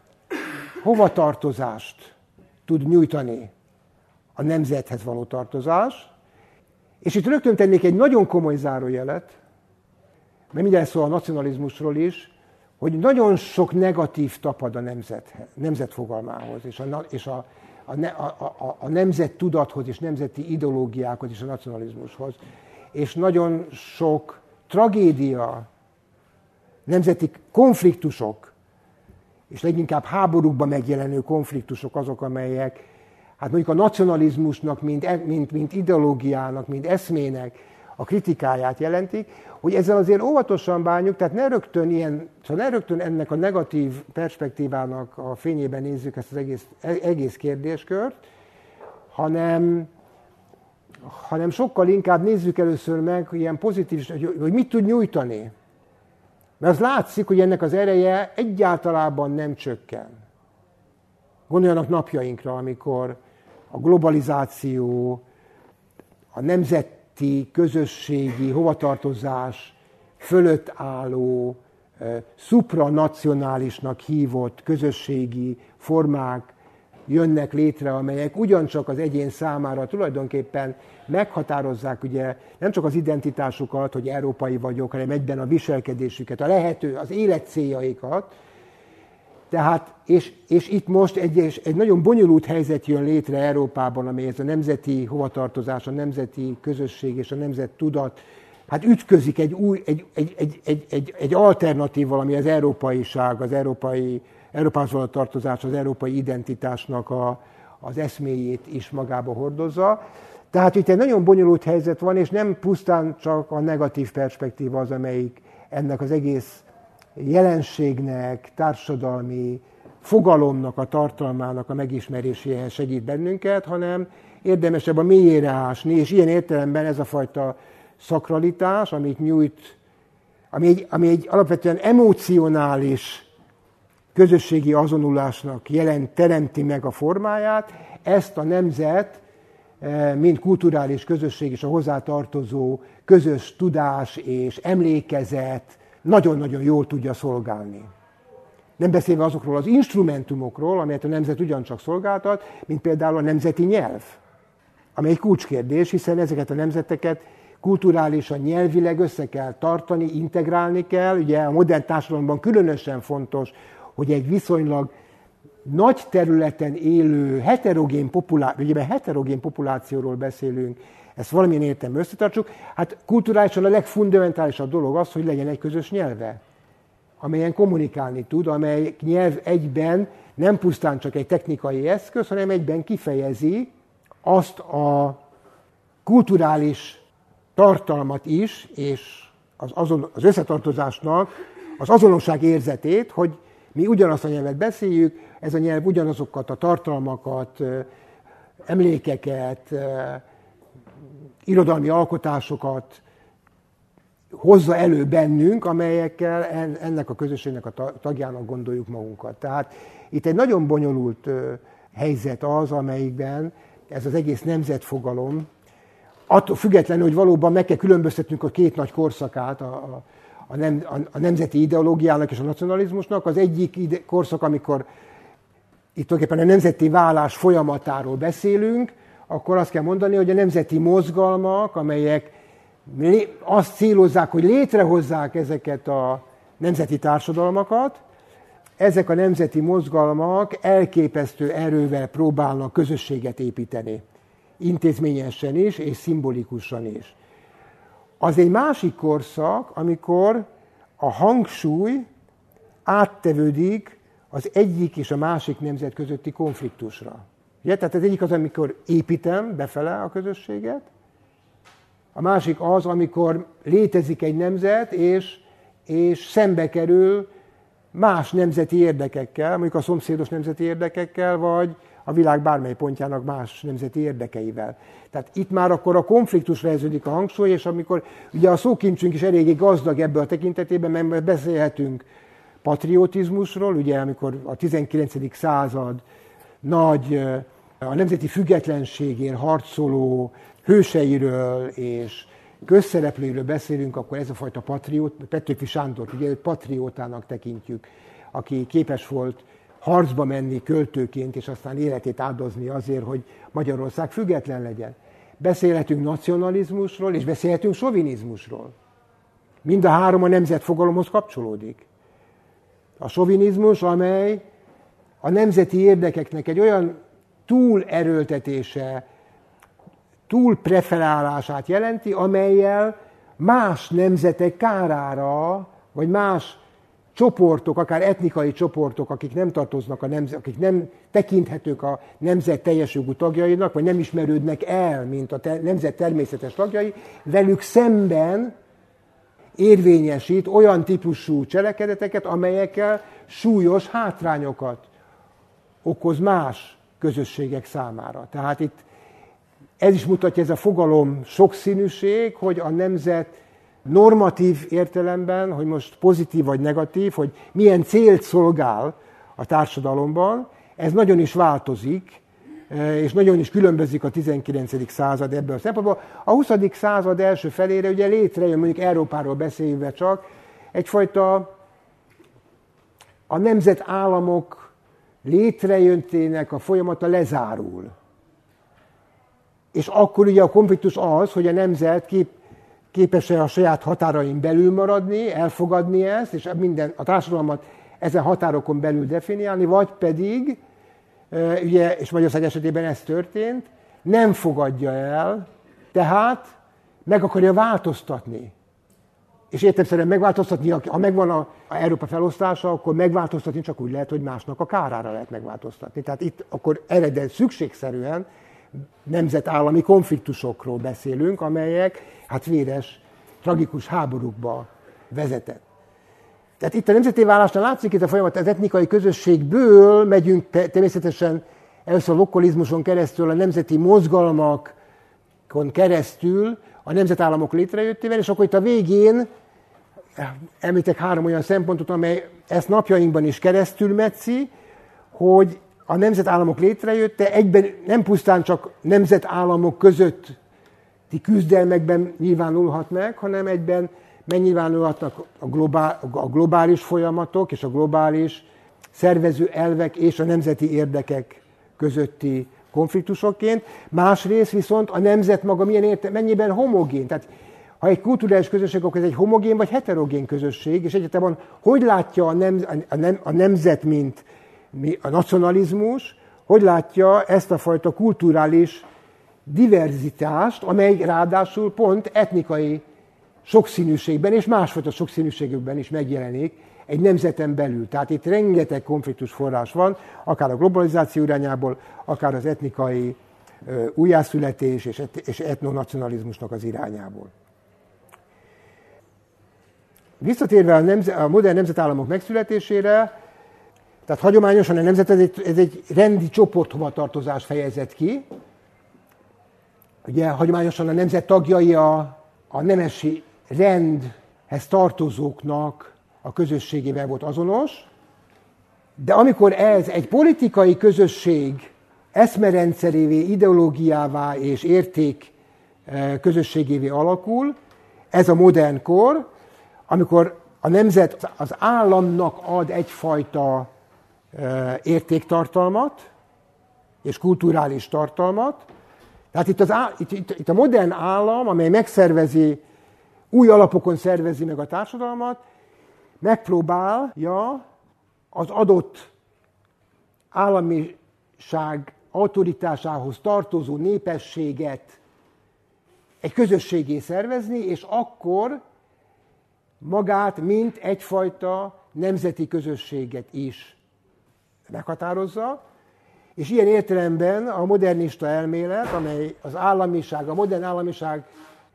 hovatartozást tud nyújtani a nemzethez való tartozás. És itt rögtön tennék egy nagyon komoly zárójelet, mert mindjárt szól a nacionalizmusról is, hogy nagyon sok negatív tapad a nemzet fogalmához, és a nemzet tudathoz, és nemzeti ideológiákhoz, és a nacionalizmushoz. És nagyon sok tragédia, nemzeti konfliktusok, és leginkább háborúkban megjelenő konfliktusok azok, amelyek, hát mondjuk a nacionalizmusnak, mint ideológiának, mint eszmének a kritikáját jelentik, hogy ezzel azért óvatosan bánjuk, tehát ne rögtön ennek a negatív perspektívának a fényében nézzük ezt az egész kérdéskört, hanem sokkal inkább nézzük először meg, hogy ilyen pozitív, hogy mit tud nyújtani. Mert az látszik, hogy ennek az ereje egyáltalában nem csökken. Gondoljanak napjainkra, amikor a globalizáció, a nemzeti, közösségi hovatartozás fölött álló, supranacionálisnak hívott közösségi formák jönnek létre, amelyek ugyancsak az egyén számára tulajdonképpen meghatározzák ugye nem csak az identitásukat, hogy európai vagyok, hanem egyben a viselkedésüket, az élet céljaikat. Tehát, és itt most egy nagyon bonyolult helyzet jön létre Európában, amely ez a nemzeti hovatartozás, a nemzeti közösség és a nemzet tudat, hát ütközik egy alternatívval, ami az európaiság, Európához való tartozás, az európai identitásnak az eszméjét is magába hordozza. Tehát itt egy nagyon bonyolult helyzet van, és nem pusztán csak a negatív perspektíva az, amelyik ennek az egész jelenségnek, társadalmi fogalomnak, a tartalmának a megismeréséhez segít bennünket, hanem érdemesebb a mélyére ásni, és ilyen értelemben ez a fajta szakralitás, amit nyújt, ami egy alapvetően emocionális közösségi azonulásnak teremti meg a formáját, ezt a nemzet, mint kulturális közösség és a hozzátartozó közös tudás és emlékezet nagyon-nagyon jól tudja szolgálni. Nem beszélve azokról az instrumentumokról, amelyet a nemzet ugyancsak szolgáltat, mint például a nemzeti nyelv, amely egy kulcskérdés, hiszen ezeket a nemzeteket kulturálisan, nyelvileg össze kell tartani, integrálni kell. Ugye a modern társadalomban különösen fontos, hogy egy viszonylag nagy területen élő heterogén populációról beszélünk, ezt valamilyen értelemben összetartsuk. Hát kulturálisan a legfundamentálisabb dolog az, hogy legyen egy közös nyelve, amelyen kommunikálni tud, amely nyelv egyben nem pusztán csak egy technikai eszköz, hanem egyben kifejezi azt a kulturális tartalmat is, és az összetartozásnak az azonosság érzetét, hogy mi ugyanazt a nyelvet beszéljük, ez a nyelv ugyanazokat a tartalmakat, emlékeket, irodalmi alkotásokat hozza elő bennünk, amelyekkel ennek a közösségnek a tagjának gondoljuk magunkat. Tehát itt egy nagyon bonyolult helyzet az, amelyikben ez az egész nemzetfogalom, attól függetlenül, hogy valóban meg kell különböztetnünk a két nagy korszakát a nemzeti ideológiának és a nacionalizmusnak. Az egyik korszak, amikor itt tulajdonképpen a nemzeti válás folyamatáról beszélünk, akkor azt kell mondani, hogy a nemzeti mozgalmak, amelyek azt célozzák, hogy létrehozzák ezeket a nemzeti társadalmakat, ezek a nemzeti mozgalmak elképesztő erővel próbálnak közösséget építeni. Intézményesen is, és szimbolikusan is. Az egy másik korszak, amikor a hangsúly áttevődik az egyik és a másik nemzet közötti konfliktusra. Ugye? Tehát az egyik az, amikor építem befele a közösséget, a másik az, amikor létezik egy nemzet, és szembe kerül más nemzeti érdekekkel, mondjuk a szomszédos nemzeti érdekekkel, vagy a világ bármely pontjának más nemzeti érdekeivel. Tehát itt már akkor a konfliktusra helyeződik a hangsúly, és amikor ugye a szókincsünk is eléggé gazdag ebből a tekintetében, mert beszélhetünk patriotizmusról, ugye amikor a 19. század nagy, a nemzeti függetlenségért harcoló hőseiről és közszereplőiről beszélünk, akkor ez a fajta Petőfi Sándort ugye patriótának tekintjük, aki képes volt harcba menni költőként, és aztán életét áldozni azért, hogy Magyarország független legyen. Beszélhetünk nacionalizmusról, és beszélhetünk sovinizmusról. Mind a három a nemzetfogalomhoz kapcsolódik. A sovinizmus, amely a nemzeti érdekeknek egy olyan túlerőltetése, túlpreferálását jelenti, amellyel más nemzetek kárára, vagy más csoportok, akár etnikai csoportok, akik nem tartoznak akik nem tekinthetők a nemzet teljes jogú tagjainak, vagy nem ismerődnek el, mint a nemzet természetes tagjai, velük szemben érvényesít olyan típusú cselekedeteket, amelyekkel súlyos hátrányokat okoz más közösségek számára. Tehát itt ez is mutatja, ez a fogalom sokszínűség, hogy a nemzet normatív értelemben, hogy most pozitív vagy negatív, hogy milyen célt szolgál a társadalomban, ez nagyon is változik, és nagyon is különbözik a 19. század ebből a szempontból. A 20. század első felére ugye létrejön, mondjuk Európáról beszélve csak, egyfajta a nemzetállamok létrejöttének a folyamata lezárul. És akkor ugye a konfliktus az, hogy a nemzet képes-e a saját határain belül maradni, elfogadni ezt, és a társadalmat ezen határokon belül definiálni, vagy pedig, ugye, és Magyarország esetében ez történt, nem fogadja el, tehát meg akarja változtatni. És értelemszerűen megváltoztatni, ha megvan a Európa felosztása, akkor megváltoztatni csak úgy lehet, hogy másnak a kárára lehet megváltoztatni. Tehát itt akkor eredet szükségszerűen nemzetállami konfliktusokról beszélünk, amelyek hát véres, tragikus háborúkba vezetett. Tehát itt a nemzeti válásnál látszik itt a folyamat, az etnikai közösségből megyünk természetesen először a lokalizmuson keresztül, a nemzeti mozgalmakon keresztül a nemzetállamok létrejöttével, és akkor itt a végén említek 3 olyan szempontot, amely ezt napjainkban is keresztülmetszi, hogy a nemzetállamok létrejötte egyben nem pusztán csak nemzetállamok közötti küzdelmekben nyilvánulhat meg, hanem egyben megnyilvánulhatnak a globális folyamatok és a globális szervező elvek és a nemzeti érdekek közötti konfliktusokként. Másrészt viszont a nemzet maga mennyiben homogén. Tehát ha egy kulturális közösség, akkor ez egy homogén vagy heterogén közösség, és egyáltalán hogy látja a nemzet, mint a nacionalizmus, hogy látja ezt a fajta kulturális diverzitást, amely ráadásul pont etnikai sokszínűségben és másfajta sokszínűségükben is megjelenik egy nemzeten belül. Tehát itt rengeteg konfliktus forrás van, akár a globalizáció irányából, akár az etnikai újjászületés és etnonacionalizmusnak az irányából. Visszatérve a modern nemzetállamok megszületésére, tehát hagyományosan a nemzet ez egy rendi csoporthovatartozás fejezett ki. Ugye hagyományosan a nemzet tagjai a nemesi rendhez tartozóknak a közösségével volt azonos, de amikor ez egy politikai közösség eszmerendszerévé, ideológiává és érték közösségévé alakul, ez a modern kor, amikor a nemzet az államnak ad egyfajta értéktartalmat és kulturális tartalmat. Tehát itt a modern állam, amely megszervezi, új alapokon szervezi meg a társadalmat, megpróbálja az adott államiság autoritásához tartozó népességet egy közösségé szervezni, és akkor magát, mint egyfajta nemzeti közösséget is meghatározza, és ilyen értelemben a modernista elmélet, amely az államiság, a modern államiság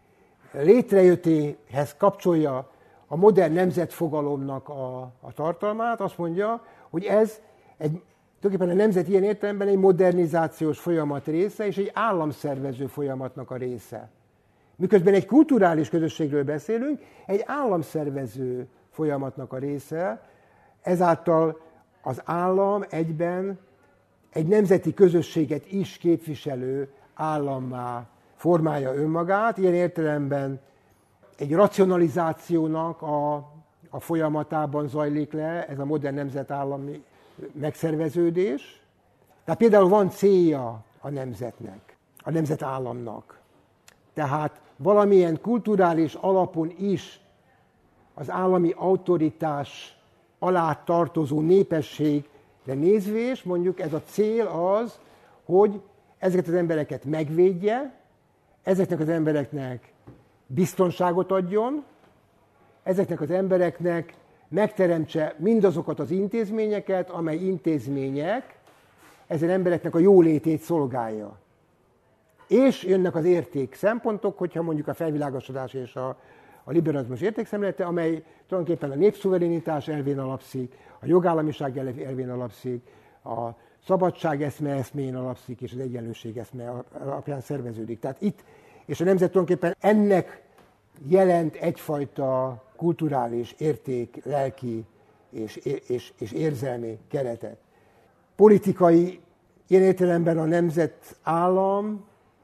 létrejöttéhez kapcsolja a modern nemzetfogalomnak a tartalmát, azt mondja, hogy ez tulajdonképpen a nemzet ilyen értelemben egy modernizációs folyamat része, és egy államszervező folyamatnak a része. Miközben egy kulturális közösségről beszélünk, egy államszervező folyamatnak a része, ezáltal az állam egyben egy nemzeti közösséget is képviselő állammá formálja önmagát. Ilyen értelemben egy racionalizációnak a folyamatában zajlik le ez a modern nemzetállami megszerveződés. Tehát például van célja a nemzetnek, a nemzetállamnak. Tehát valamilyen kulturális alapon is az állami autoritás alá tartozó népességre nézvés, mondjuk ez a cél az, hogy ezeket az embereket megvédje, ezeknek az embereknek biztonságot adjon, ezeknek az embereknek megteremtse mindazokat az intézményeket, amely intézmények ezen embereknek a jólétét szolgálja. És jönnek az érték szempontok, hogyha mondjuk a felvilágosodás és a liberalizmus értékszemlélete, amely tulajdonképpen a népszuverenitás elvén alapszik, a jogállamiság elvén alapszik, a szabadság eszmén alapszik, és az egyenlőség eszme alapján szerveződik. Tehát itt, és a nemzet tulajdonképpen ennek jelent egyfajta kulturális, érték, lelki és érzelmi keretet. Politikai, ilyen értelemben a nemzetállam,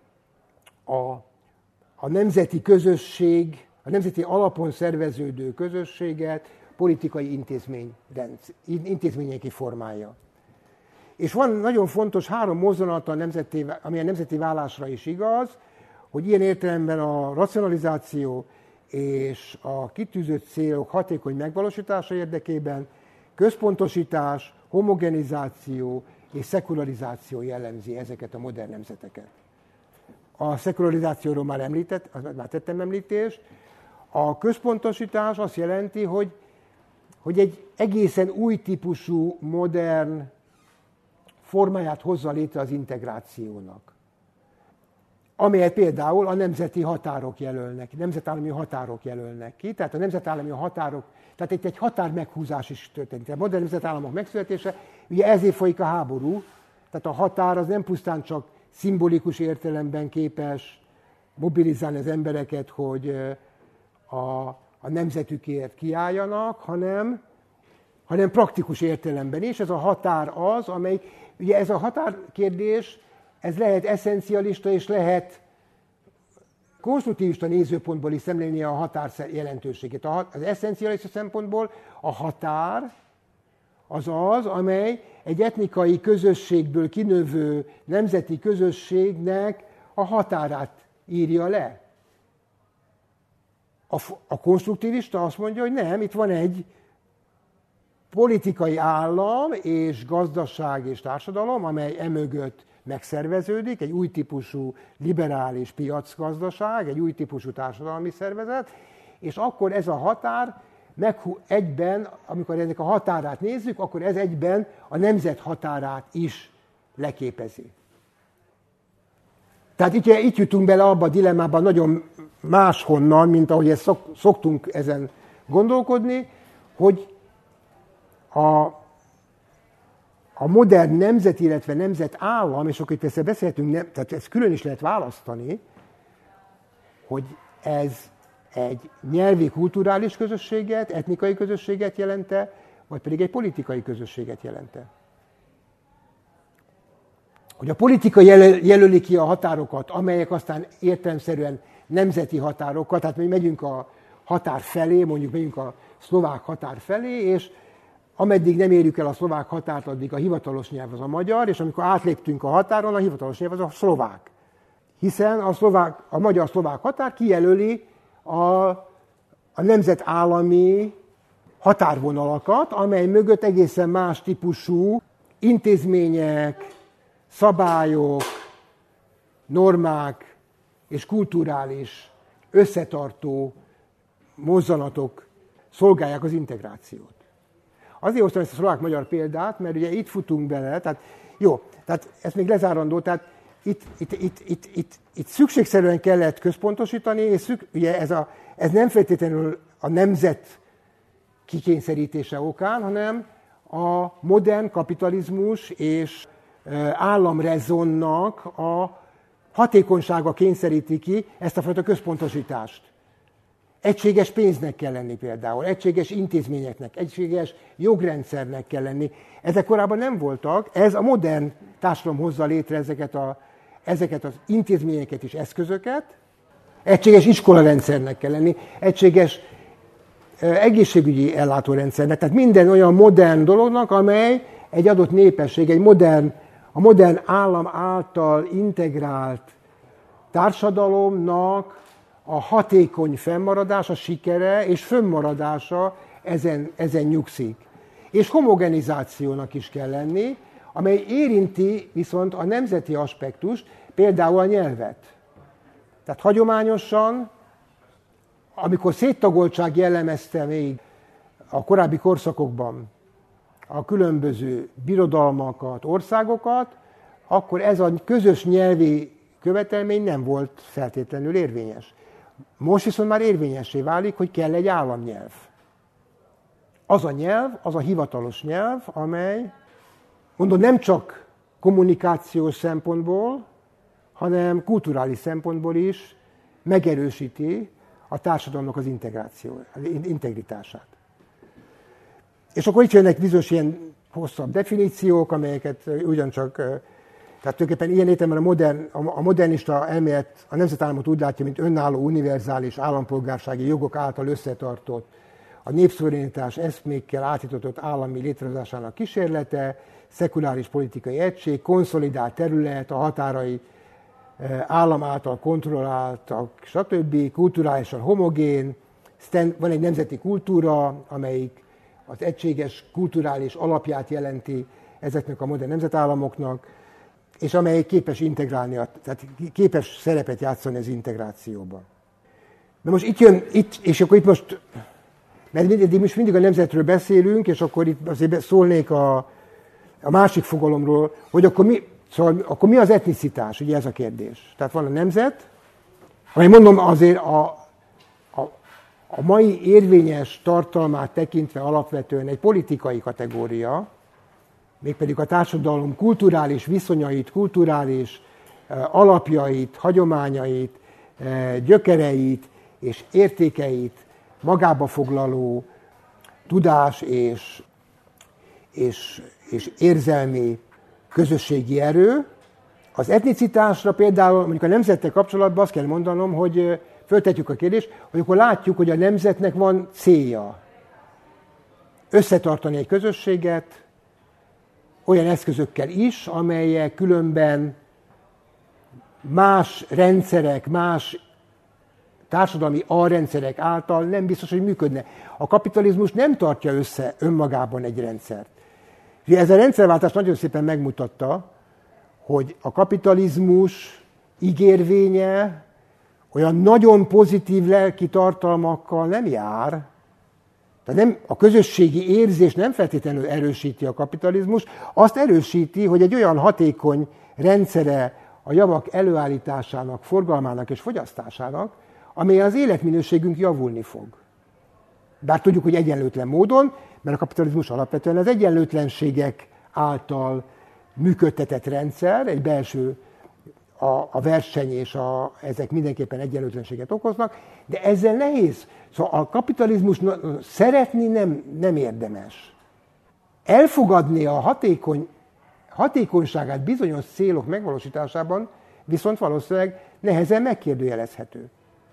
a nemzeti közösség, a nemzeti alapon szerveződő közösséget politikai intézményeké formálja. És van nagyon fontos 3 mozzanata, ami a nemzeti válásra is igaz, hogy ilyen értelemben a racionalizáció és a kitűzött célok hatékony megvalósítása érdekében központosítás, homogenizáció és szekularizáció jellemzi ezeket a modern nemzeteket. A szekularizációról már tettem említést. A központosítás azt jelenti, hogy egy egészen új típusú, modern formáját hozza létre az integrációnak, amelyet például a nemzeti határok jelölnek, nemzetállami határok jelölnek ki. Tehát a nemzetállami határok, tehát itt egy határ meghúzás is történik. A modern nemzetállamok megszületése, ugye ezért folyik a háború, tehát a határ az nem pusztán csak szimbolikus értelemben képes mobilizálni az embereket, hogy a nemzetükért kiálljanak, hanem praktikus értelemben is. Ez a határ az, amely, ugye ez a határkérdés, ez lehet eszencialista és lehet konstruktivista nézőpontból is szemlélni a határ jelentőségét. Az eszencialista szempontból a határ az, amely egy etnikai közösségből kinövő nemzeti közösségnek a határát írja le. A konstruktivista azt mondja, hogy nem, itt van egy politikai állam és gazdaság és társadalom, amely emögött megszerveződik, egy új típusú liberális piacgazdaság, egy új típusú társadalmi szervezet, és akkor ez a határ egyben, amikor ennek a határát nézzük, akkor ez egyben a nemzet határát is leképezi. Tehát itt jutunk bele abba a dilemmában nagyon máshonnan, mint ahogy ezt szoktunk ezen gondolkodni, hogy a modern nemzet, illetve nemzetállam, és akkor itt persze beszélhetünk, tehát ezt külön is lehet választani, hogy ez egy nyelvi, kulturális közösséget, etnikai közösséget jelente, vagy pedig egy politikai közösséget jelente. Hogy a politika jelöli ki a határokat, amelyek aztán értelemszerűen nemzeti határokat, tehát mi megyünk a határ felé, mondjuk megyünk a szlovák határ felé, és ameddig nem érjük el a szlovák határt, addig a hivatalos nyelv az a magyar, és amikor átléptünk a határon, a hivatalos nyelv az a szlovák. Hiszen a magyar-szlovák határ kijelöli a nemzetállami határvonalakat, amely mögött egészen más típusú intézmények, szabályok, normák és kulturális összetartó mozzanatok szolgálják az integrációt. Azért hoztam ezt a szlovák-magyar példát, mert ugye itt futunk bele, tehát ezt még lezárandó, tehát itt szükségszerűen kellett központosítani, és ugye ez nem feltétlenül a nemzet kikényszerítése okán, hanem a modern kapitalizmus és államrezonnak a hatékonysága kényszeríti ki ezt a fajta központosítást. Egységes pénznek kell lenni például, egységes intézményeknek, egységes jogrendszernek kell lenni. Ezek korábban nem voltak, ez a modern társadalom hozza létre ezeket az intézményeket és eszközöket. Egységes iskolarendszernek kell lenni, egységes egészségügyi ellátórendszernek, tehát minden olyan modern dolognak, amely egy adott népesség, a modern állam által integrált társadalomnak a hatékony fennmaradása, sikere és fönnmaradása ezen nyugszik. És homogenizációnak is kell lenni, amely érinti viszont a nemzeti aspektust, például a nyelvet. Tehát hagyományosan, amikor széttagoltság jellemezte még a korábbi korszakokban a különböző birodalmakat, országokat, akkor ez a közös nyelvi követelmény nem volt feltétlenül érvényes. Most viszont már érvényessé válik, hogy kell egy államnyelv. Az a nyelv, az a hivatalos nyelv, amely, mondom, nem csak kommunikációs szempontból, hanem kulturális szempontból is megerősíti a társadalomnak az integritását. És akkor itt jönnek bizonyos ilyen hosszabb definíciók, amelyeket ugyancsak, tehát tulajdonképpen ilyen értelemben a modernista elmélet a nemzetállamot úgy látja, mint önálló, univerzális állampolgársági jogok által összetartott, a népszuverenitás eszmékkel átítatott állami létrehozásának kísérlete, szekuláris politikai egység, konszolidált terület, a határai állam által kontrolláltak, stb. Kulturálisan homogén, van egy nemzeti kultúra, amelyik az egységes kulturális alapját jelenti ezeknek a modern nemzetállamoknak, és amelyik képes integrálni, tehát képes szerepet játszani az integrációban. Na most és akkor itt most, mert mindig a nemzetről beszélünk, és akkor itt azért szólnék a másik fogalomról, hogy akkor mi az etnicitás, ugye ez a kérdés. Tehát van a nemzet, amely mondom azért a mai érvényes tartalmát tekintve alapvetően egy politikai kategória, mégpedig a társadalom kulturális viszonyait, kulturális alapjait, hagyományait, gyökereit és értékeit magába foglaló tudás és érzelmi közösségi erő. Az etnicitásra például, mondjuk a nemzettel kapcsolatban azt kell mondanom, hogy föltetjük a kérdést, hogy akkor látjuk, hogy a nemzetnek van célja. Összetartani egy közösséget olyan eszközökkel is, amelyek különben más rendszerek, más társadalmi alrendszerek által nem biztos, hogy működne. A kapitalizmus nem tartja össze önmagában egy rendszert. Ez a rendszerváltás nagyon szépen megmutatta, hogy a kapitalizmus ígérvénye olyan nagyon pozitív lelki tartalmakkal nem jár. Tehát a közösségi érzés nem feltétlenül erősíti a kapitalizmus, azt erősíti, hogy egy olyan hatékony rendszere a javak előállításának, forgalmának és fogyasztásának, amelyen az életminőségünk javulni fog. Bár tudjuk, hogy egyenlőtlen módon, mert a kapitalizmus alapvetően az egyenlőtlenségek által működtetett rendszer, egy belső, a verseny és ezek mindenképpen egyenlőtlenséget okoznak, de ezzel nehéz. Szóval a kapitalizmus szeretni nem érdemes. Elfogadni a hatékonyságát bizonyos célok megvalósításában viszont valószínűleg nehezen megkérdőjelezhető.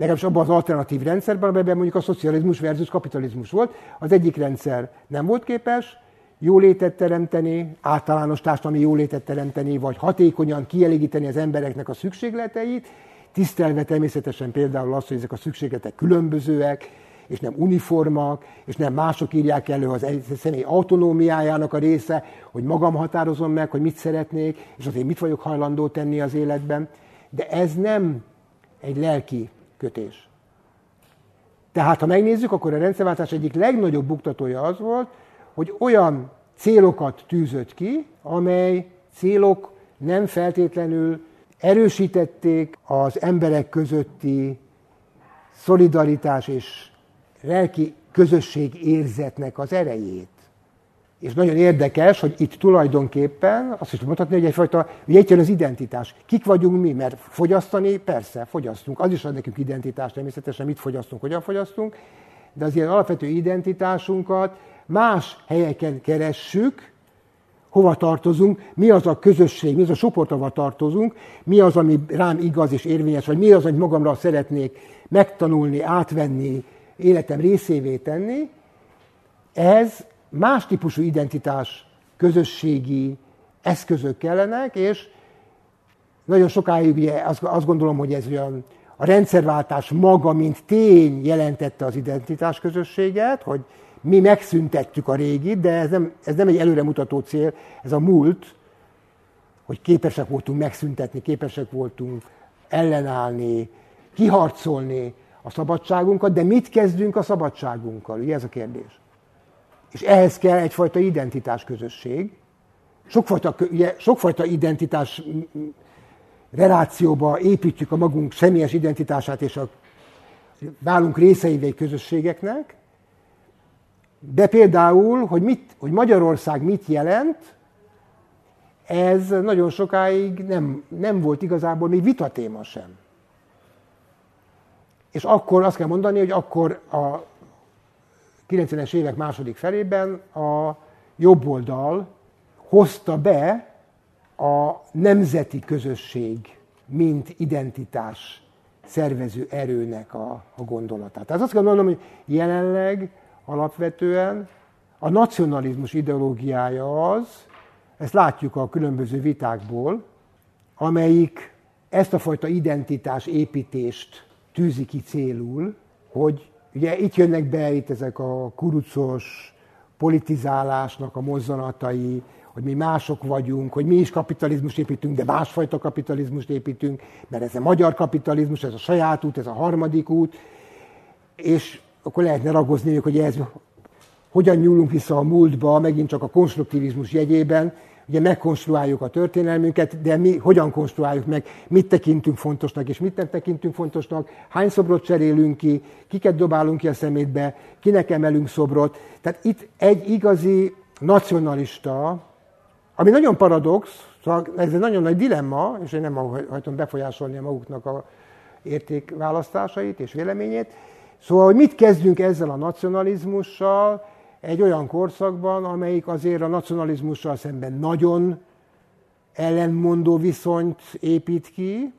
legalábbis abban az alternatív rendszerben, amelyben mondjuk a szocializmus versus kapitalizmus volt. Az egyik rendszer nem volt képes jólétet teremteni, általános társadalmi jólétet teremteni, vagy hatékonyan kielégíteni az embereknek a szükségleteit, tisztelve természetesen például azt, hogy ezek a szükségletek különbözőek, és nem uniformak, és nem mások írják elő az személy autonómiájának a része, hogy magam határozom meg, hogy mit szeretnék, és azért mit vagyok hajlandó tenni az életben. De ez nem egy lelki kötés. Tehát, ha megnézzük, akkor a rendszerváltás egyik legnagyobb buktatója az volt, hogy olyan célokat tűzött ki, amely célok nem feltétlenül erősítették az emberek közötti szolidaritás és lelki közösség érzetnek az erejét. És nagyon érdekes, hogy itt tulajdonképpen azt is mondhatni, hogy egyfajta, ugye itt jön az identitás. Kik vagyunk mi? Mert fogyasztani, persze, fogyasztunk. Az is ad nekünk identitást, természetesen mit fogyasztunk, hogyan fogyasztunk, de az ilyen alapvető identitásunkat más helyeken keressük, hova tartozunk, mi az a közösség, mi az a csoport, ahova tartozunk, mi az, ami rám igaz és érvényes, vagy mi az, amit magamra szeretnék megtanulni, átvenni, életem részévé tenni. Ez más típusú identitás, közösségi eszközök kellenek, és nagyon sokáig ugye azt gondolom, hogy ez olyan a rendszerváltás maga, mint tény jelentette az identitás közösséget, hogy mi megszüntettük a régit, de ez nem egy előremutató cél, ez a múlt, hogy képesek voltunk megszüntetni, képesek voltunk ellenállni, kiharcolni a szabadságunkat, de mit kezdünk a szabadságunkkal? Ugye ez a kérdés. És ehhez kell egyfajta identitásközösség. Sokfajta identitás relációba építjük a magunk személyes identitását, és válunk részeivé közösségeknek, de például, hogy Magyarország mit jelent, ez nagyon sokáig nem volt igazából még vitatéma sem. És akkor azt kell mondani, hogy akkor a 90-es évek második felében a jobboldal hozta be a nemzeti közösség, mint identitás szervező erőnek a gondolatát. Tehát azt kell mondanom, hogy jelenleg alapvetően a nacionalizmus ideológiája az, ezt látjuk a különböző vitákból, amelyik ezt a fajta identitás építést tűzi ki célul, hogy ugye itt jönnek be ezek a kurucos politizálásnak a mozzanatai, hogy mi mások vagyunk, hogy mi is kapitalizmust építünk, de másfajta kapitalizmust építünk, mert ez a magyar kapitalizmus, ez a saját út, ez a harmadik út, és akkor lehetne ragozni, hogy ez hogyan nyúlunk vissza a múltba, megint csak a konstruktivizmus jegyében, ugye megkonstruáljuk a történelmünket, de mi hogyan konstruáljuk meg, mit tekintünk fontosnak, és mit nem tekintünk fontosnak, hány szobrot cserélünk ki, kiket dobálunk ki a szemétbe, kinek emelünk szobrot. Tehát itt egy igazi nacionalista, ami nagyon paradox, szóval ez egy nagyon nagy dilemma, és én nem hajtom befolyásolni a maguknak a értékválasztásait és véleményét. Szóval, hogy mit kezdjünk ezzel a nacionalizmussal egy olyan korszakban, amelyik azért a nacionalizmussal szemben nagyon ellenmondó viszonyt épít ki,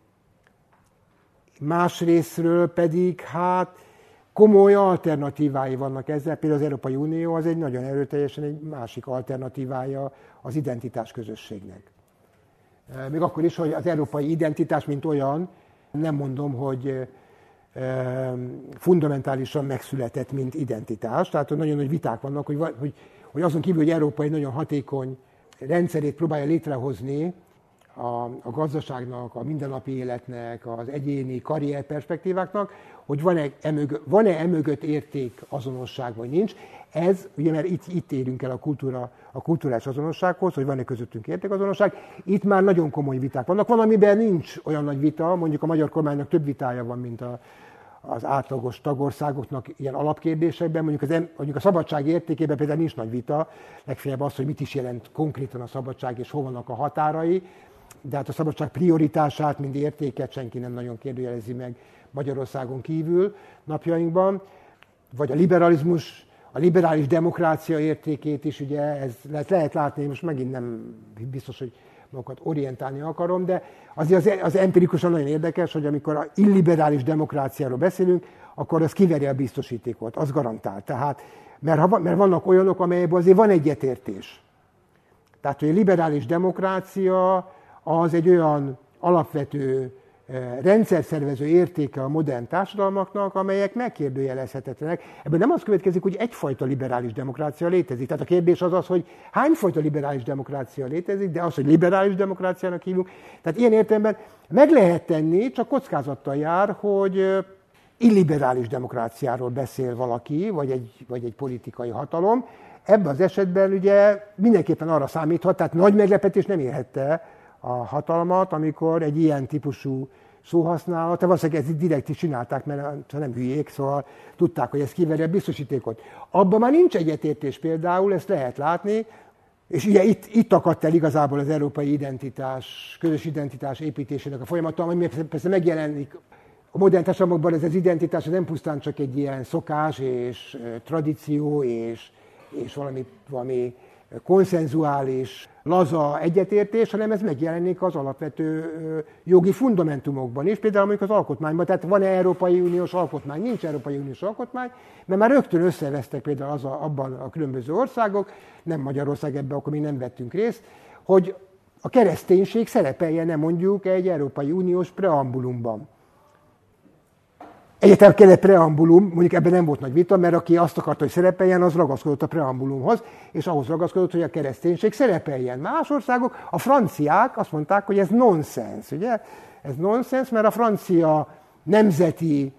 másrészről pedig komoly alternatívái vannak ezzel. Például az Európai Unió az egy nagyon erőteljesen egy másik alternatívája az identitás közösségnek. Még akkor is, hogy az európai identitás, mint olyan, nem mondom, hogy fundamentálisan megszületett, mint identitás. Tehát nagyon nagy viták vannak, hogy azon kívül, hogy Európa egy nagyon hatékony rendszerét próbálja létrehozni a gazdaságnak, a mindennapi életnek, az egyéni karrierperspektíváknak, hogy van-e emögött értékazonosság, vagy nincs. Ez, ugye, mert itt érünk el a kulturális azonossághoz, hogy van-e közöttünk értékazonosság. Itt már nagyon komoly viták vannak. Van, amiben nincs olyan nagy vita, mondjuk a magyar kormánynak több vitája van, mint az átlagos tagországoknak ilyen alapkérdésekben. Mondjuk a szabadság értékében például nincs nagy vita, legfeljebb az, hogy mit is jelent konkrétan a szabadság, és hol vannak a határai. De hát a szabadság prioritását, mint értéket senki nem nagyon kérdőjelezi meg Magyarországon kívül napjainkban. Vagy a liberalizmus, a liberális demokrácia értékét is, ugye, ez lehet látni, most megint nem biztos, hogy orientálni akarom, de azért az empirikusan nagyon érdekes, hogy amikor a illiberális demokráciáról beszélünk, akkor az kiveri a biztosítékot, az garantált. Tehát, mert vannak olyanok, amelyekben azért van egyetértés. Tehát, hogy a liberális demokrácia az egy olyan alapvető rendszerszervező értéke a modern társadalmaknak, amelyek megkérdőjelezhetetlenek. Ebből nem az következik, hogy egyfajta liberális demokrácia létezik. Tehát a kérdés az, hogy hányfajta liberális demokrácia létezik, de az, hogy liberális demokráciának hívjuk. Tehát ilyen értelemben meg lehet tenni, csak kockázattal jár, hogy illiberális demokráciáról beszél valaki, vagy egy politikai hatalom. Ebben az esetben ugye mindenképpen arra számíthat, tehát nagy meglepetés nem érhette a hatalmat, amikor egy ilyen típusú szóhasználat, valószínűleg ezt direkt is csinálták, mert nem hülyék, szóval tudták, hogy ez kiveri a biztosítékot. Abban már nincs egyetértés például, ezt lehet látni, és ugye itt akadt el igazából az európai identitás, közös identitás építésének a folyamata, ami persze megjelenik a modern társadalmakban, ez az identitás nem pusztán csak egy ilyen szokás és tradíció és valami konszenzuális, laza egyetértés, hanem ez megjelenik az alapvető jogi fundamentumokban is. Például mondjuk az alkotmányban, tehát van-e Európai Uniós alkotmány, nincs Európai Uniós alkotmány, mert már rögtön összevesztek például abban a különböző országok, nem Magyarország ebben, akkor még nem vettünk részt, hogy a kereszténység szerepeljen mondjuk egy Európai Uniós preambulumban. Egyetem kellett preambulum, mondjuk ebben nem volt nagy vita, mert aki azt akarta, hogy szerepeljen, az ragaszkodott a preambulumhoz, és ahhoz ragaszkodott, hogy a kereszténység szerepeljen. Más országok, a franciák azt mondták, hogy ez nonsens, ugye? Ez nonsens, mert a francia nemzeti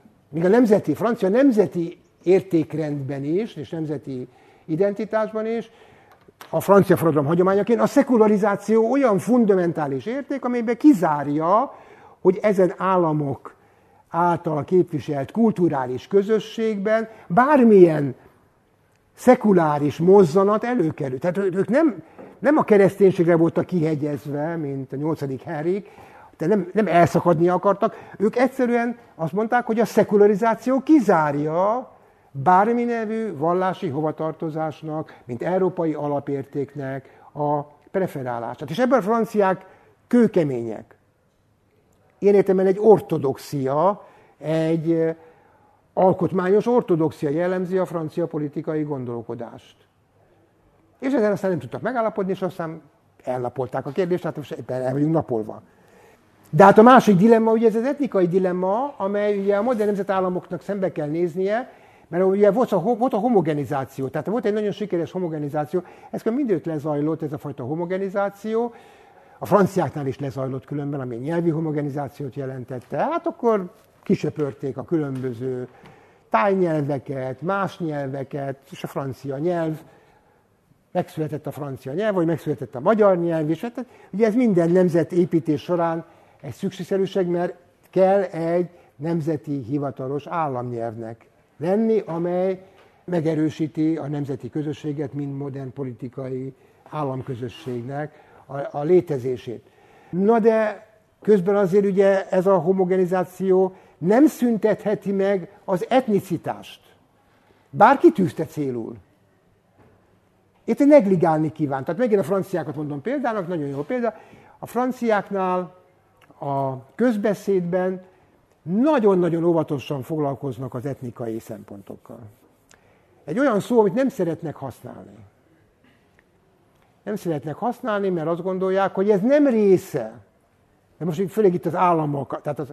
értékrendben is, és nemzeti identitásban is, a francia forradalom hagyományaként a szekularizáció olyan fundamentális érték, amelyben kizárja, hogy ezen államok által képviselt kulturális közösségben bármilyen szekuláris mozzanat előkerül. Tehát ők nem a kereszténységre voltak kihegyezve, mint a 8. Henrik, tehát nem elszakadni akartak. Ők egyszerűen azt mondták, hogy a szekularizáció kizárja bármi nevű vallási hovatartozásnak, mint európai alapértéknek a preferálását. És ebben a franciák kőkemények. Ilyen értelemben egy ortodoxia, egy alkotmányos ortodoxia jellemzi a francia politikai gondolkodást. És ezen aztán nem tudtak megállapodni, és aztán ellapolták a kérdést, tehát el vagyunk napolva. De hát a másik dilemma, ugye ez az etnikai dilemma, amely ugye a modern nemzetállamoknak szembe kell néznie, mert ugye volt a homogenizáció, tehát volt egy nagyon sikeres homogenizáció, ez mindőtt lezajlott ez a fajta homogenizáció, a franciáknál is lezajlott különben, ami nyelvi homogenizációt jelentette. Hát akkor kisöpörték a különböző tájnyelveket, más nyelveket, és a francia nyelv, megszületett a francia nyelv, vagy megszületett a magyar nyelv, és hát ugye ez minden nemzetépítés során egy szükségszerűség, mert kell egy nemzeti hivatalos államnyelvnek lenni, amely megerősíti a nemzeti közösséget, mint modern politikai államközösségnek a létezését. Na de közben azért ugye ez a homogenizáció nem szüntetheti meg az etnicitást. Bárki tűzte célul. Itt negligálni kíván. Tehát megint a franciákat mondom példának, nagyon jó példa. A franciáknál a közbeszédben nagyon-nagyon óvatosan foglalkoznak az etnikai szempontokkal. Egy olyan szó, amit nem szeretnek használni. Nem szeretnek használni, mert azt gondolják, hogy ez nem része. De most főleg itt az államok, tehát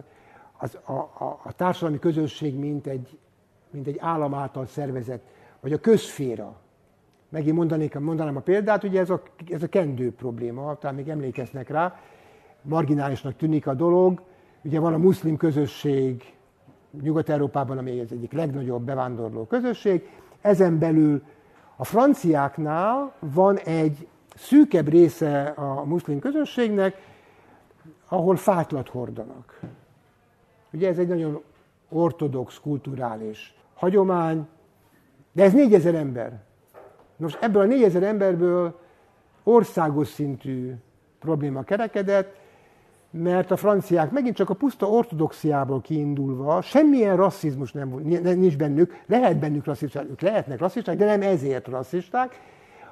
a társadalmi közösség, mint egy állam által szervezett, vagy a közszféra. Megint mondanám a példát, ugye ez a kendő probléma, talán még emlékeznek rá, marginálisnak tűnik a dolog. Ugye van a muszlim közösség Nyugat-Európában, ami az egyik legnagyobb bevándorló közösség. Ezen belül a franciáknál van egy szűkebb része a muszlim közösségnek, ahol fátlat hordanak. Ugye ez egy nagyon ortodox, kulturális hagyomány, de ez 4000 ember. Most ebből a 4000 emberből országos szintű probléma kerekedett, mert a franciák megint csak a puszta ortodoxiából kiindulva, semmilyen rasszizmus nincs bennük, lehet bennük rasszisták, ők lehetnek rasszisták, de nem ezért rasszisták.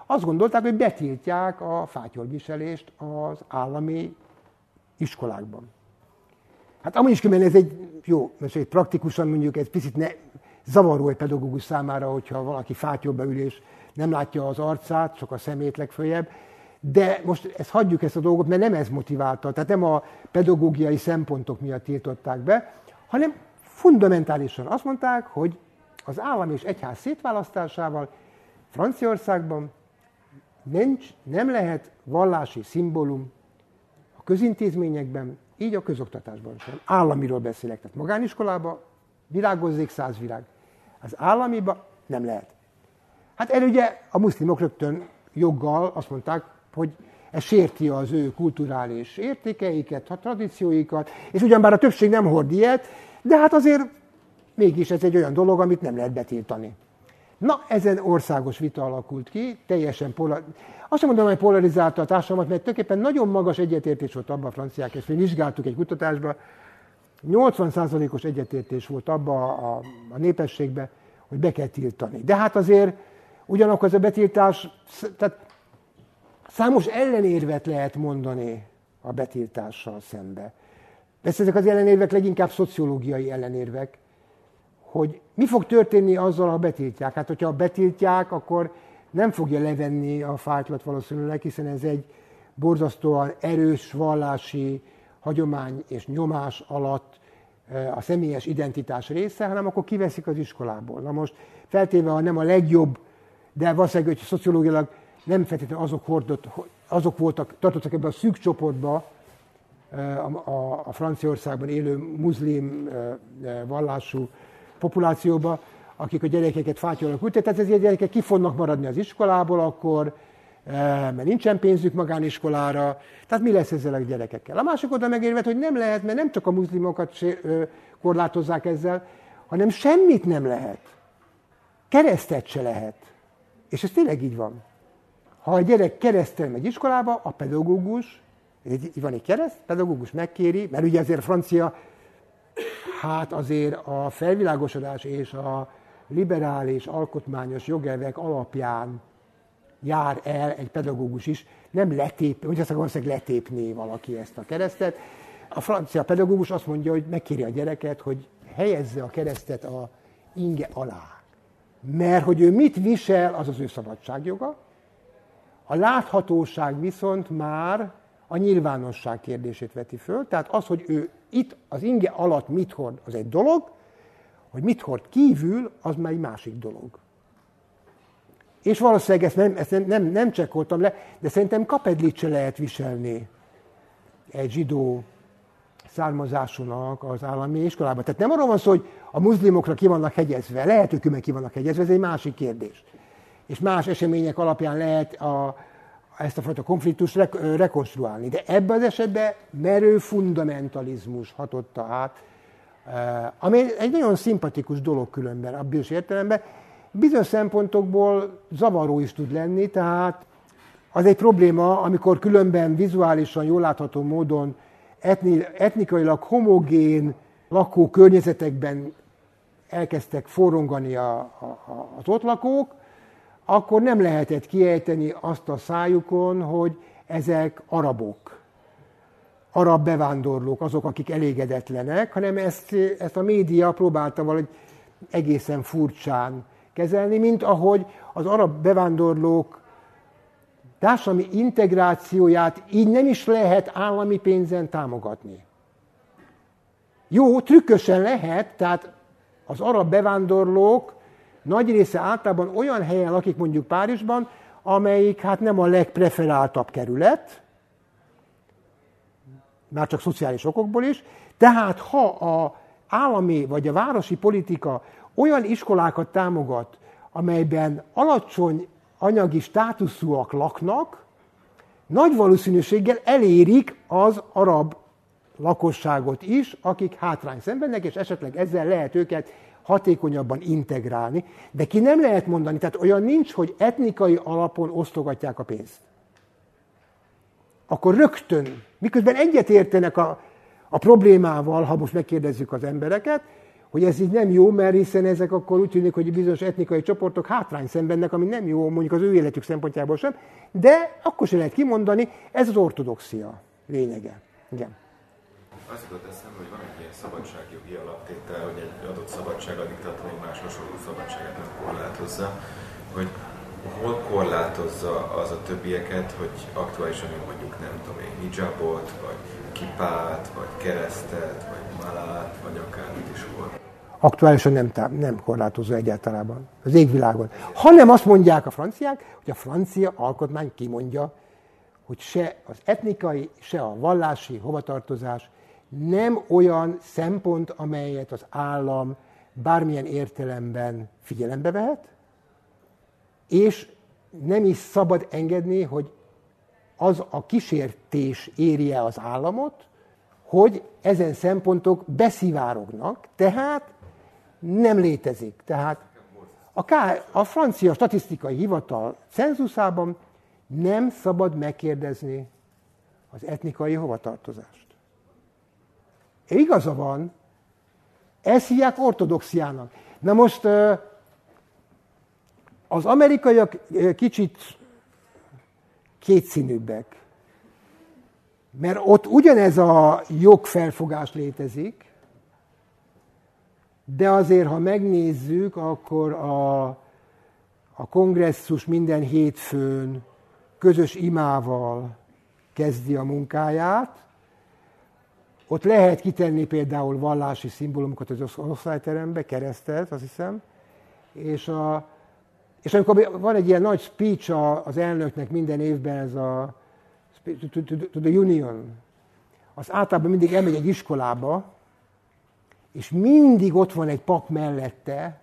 azt gondolták, hogy betiltják a fátyolviselést az állami iskolákban. Hát amúgy is ez egy jó, most egy praktikusan mondjuk egy picit zavaró egy pedagógus számára, hogyha valaki fátyolba ül és nem látja az arcát, csak a szemét legföljebb. De most hagyjuk ezt a dolgot, mert nem ez motiválta, tehát nem a pedagógiai szempontok miatt tiltották be, hanem fundamentálisan azt mondták, hogy az állam és egyház szétválasztásával Franciaországban nem lehet vallási szimbólum a közintézményekben, így a közoktatásban sem. Államiról beszélek, tehát magániskolában virágozzék 100 virág. Az államiban nem lehet. Hát erre ugye a muszlimok rögtön joggal azt mondták, hogy ez sérti az ő kulturális értékeiket, a tradícióikat, és ugyanbár a többség nem hord ilyet, de hát azért mégis ez egy olyan dolog, amit nem lehet betiltani. Na, ezen országos vita alakult ki, teljesen azt sem mondom, hogy polarizálta a társadalmat, mert tulajdonképpen nagyon magas egyetértés volt abban a franciák, ezt mi vizsgáltuk egy kutatásban, 80%-os egyetértés volt abban a népességben, hogy be kell tiltani. De hát azért ugyanakkor ez a betiltás, tehát számos ellenérvet lehet mondani a betiltással szembe. Persze ezek az ellenérvek leginkább szociológiai ellenérvek, hogy mi fog történni azzal, ha betiltják. Hát, hogyha betiltják, akkor nem fogja levenni a fátylat valószínűleg, hiszen ez egy borzasztóan erős vallási hagyomány és nyomás alatt a személyes identitás része, hanem akkor kiveszik az iskolából. Na most feltéve, ha nem a legjobb, de valószínűleg, hogy szociológiailag nem feltétlenül azok voltak, tartottak ebben a szűk csoportba a Franciaországban élő muszlim vallású populációba, akik a gyerekeket fátyolnak ültettek, tehát ezért a gyerekek ki fognak maradni az iskolából akkor, mert nincsen pénzük magániskolára, tehát mi lesz ezzel a gyerekekkel? A másik oldal megérvet, hogy nem lehet, mert nem csak a muszlimokat korlátozzák ezzel, hanem semmit nem lehet. Keresztet se lehet. És ez tényleg így van. Ha a gyerek keresztel megy iskolába, a pedagógus, van egy kereszt, pedagógus megkéri, mert ugye azért a francia, hát azért a felvilágosodás és a liberális, alkotmányos jogelvek alapján jár el egy pedagógus is, nem hogy azt valószínűleg letépné valaki ezt a keresztet. A francia pedagógus azt mondja, hogy megkéri a gyereket, hogy helyezze a keresztet a inge alá. Mert hogy ő mit visel, az az ő szabadságjoga. A láthatóság viszont már a nyilvánosság kérdését veti föl. Tehát az, hogy ő itt az inge alatt mit hord, az egy dolog, hogy mit hord kívül, az már egy másik dolog. És valószínűleg ezt nem csekkoltam le, de szerintem kapedlit se lehet viselni egy zsidó származásúnak az állami iskolában. Tehát nem arról van szó, hogy a muszlimokra ki vannak hegyezve, lehet, hogy meg ki vannak hegyezve, ez egy másik kérdés. És más események alapján lehet ezt a fajta konfliktust rekonstruálni. De ebben az esetben merő fundamentalizmus hatotta át, ami egy nagyon szimpatikus dolog különben, a bizonyos értelemben. Bizonyos szempontokból zavaró is tud lenni, tehát az egy probléma, amikor különben vizuálisan jól látható módon etnikailag homogén lakókörnyezetekben elkezdtek forrongani az ott lakók, akkor nem lehetett kiejteni azt a szájukon, hogy ezek arabok, arab bevándorlók, azok, akik elégedetlenek, hanem ezt a média próbálta valahogy egészen furcsán kezelni, mint ahogy az arab bevándorlók társadalmi integrációját így nem is lehet állami pénzen támogatni. Jó, trükkösen lehet, tehát az arab bevándorlók nagy része általában olyan helyen lakik, mondjuk Párizsban, amelyik hát nem a legpreferáltabb kerület, már csak szociális okokból is, tehát ha az állami vagy a városi politika olyan iskolákat támogat, amelyben alacsony anyagi státuszúak laknak, nagy valószínűséggel elérik az arab lakosságot is, akik hátrány szenvednek, és esetleg ezzel lehet őket hatékonyabban integrálni, de ki nem lehet mondani, tehát olyan nincs, hogy etnikai alapon osztogatják a pénzt. Akkor rögtön, miközben egyetértenek a problémával, ha most megkérdezzük az embereket, hogy ez így nem jó, mert hiszen ezek akkor úgy tűnik, hogy bizonyos etnikai csoportok hátrány szenvednek, ami nem jó mondjuk az ő életük szempontjából sem, de akkor sem lehet kimondani, ez az ortodoxia lényege. Igen. Azt jutott eszembe, hogy van egy ilyen szabadságjogi alaptétel, hogy egy adott szabadság a diktatúra más hasonló szabadságát nem korlátozza, hogy hol korlátozza az a többieket, hogy aktuálisan mondjuk nem tudom én, hijabot, vagy kipát, vagy keresztet, vagy malát, vagy akármit is volt. Aktuálisan nem korlátozza egyáltalában az égvilágon. Hanem azt mondják a franciák, hogy a francia alkotmány kimondja, hogy se az etnikai, se a vallási hovatartozás nem olyan szempont, amelyet az állam bármilyen értelemben figyelembe vehet, és nem is szabad engedni, hogy az a kísértés érje az államot, hogy ezen szempontok beszivárognak, tehát nem létezik. Tehát a francia statisztikai hivatal cenzuszában nem szabad megkérdezni az etnikai hovatartozást. Igaza van, ezt hívják ortodoxiának. Na most az amerikaiak kicsit kétszínűbbek, mert ott ugyanez a jogfelfogás létezik, de azért, ha megnézzük, akkor a kongresszus minden hétfőn közös imával kezdi a munkáját. Ott lehet kitenni például vallási szimbólumokat az osztályterembe, keresztet, azt hiszem, és amikor van egy ilyen nagy speech az elnöknek minden évben, ez a to the Union, az általában mindig elmegy egy iskolába, és mindig ott van egy pap mellette,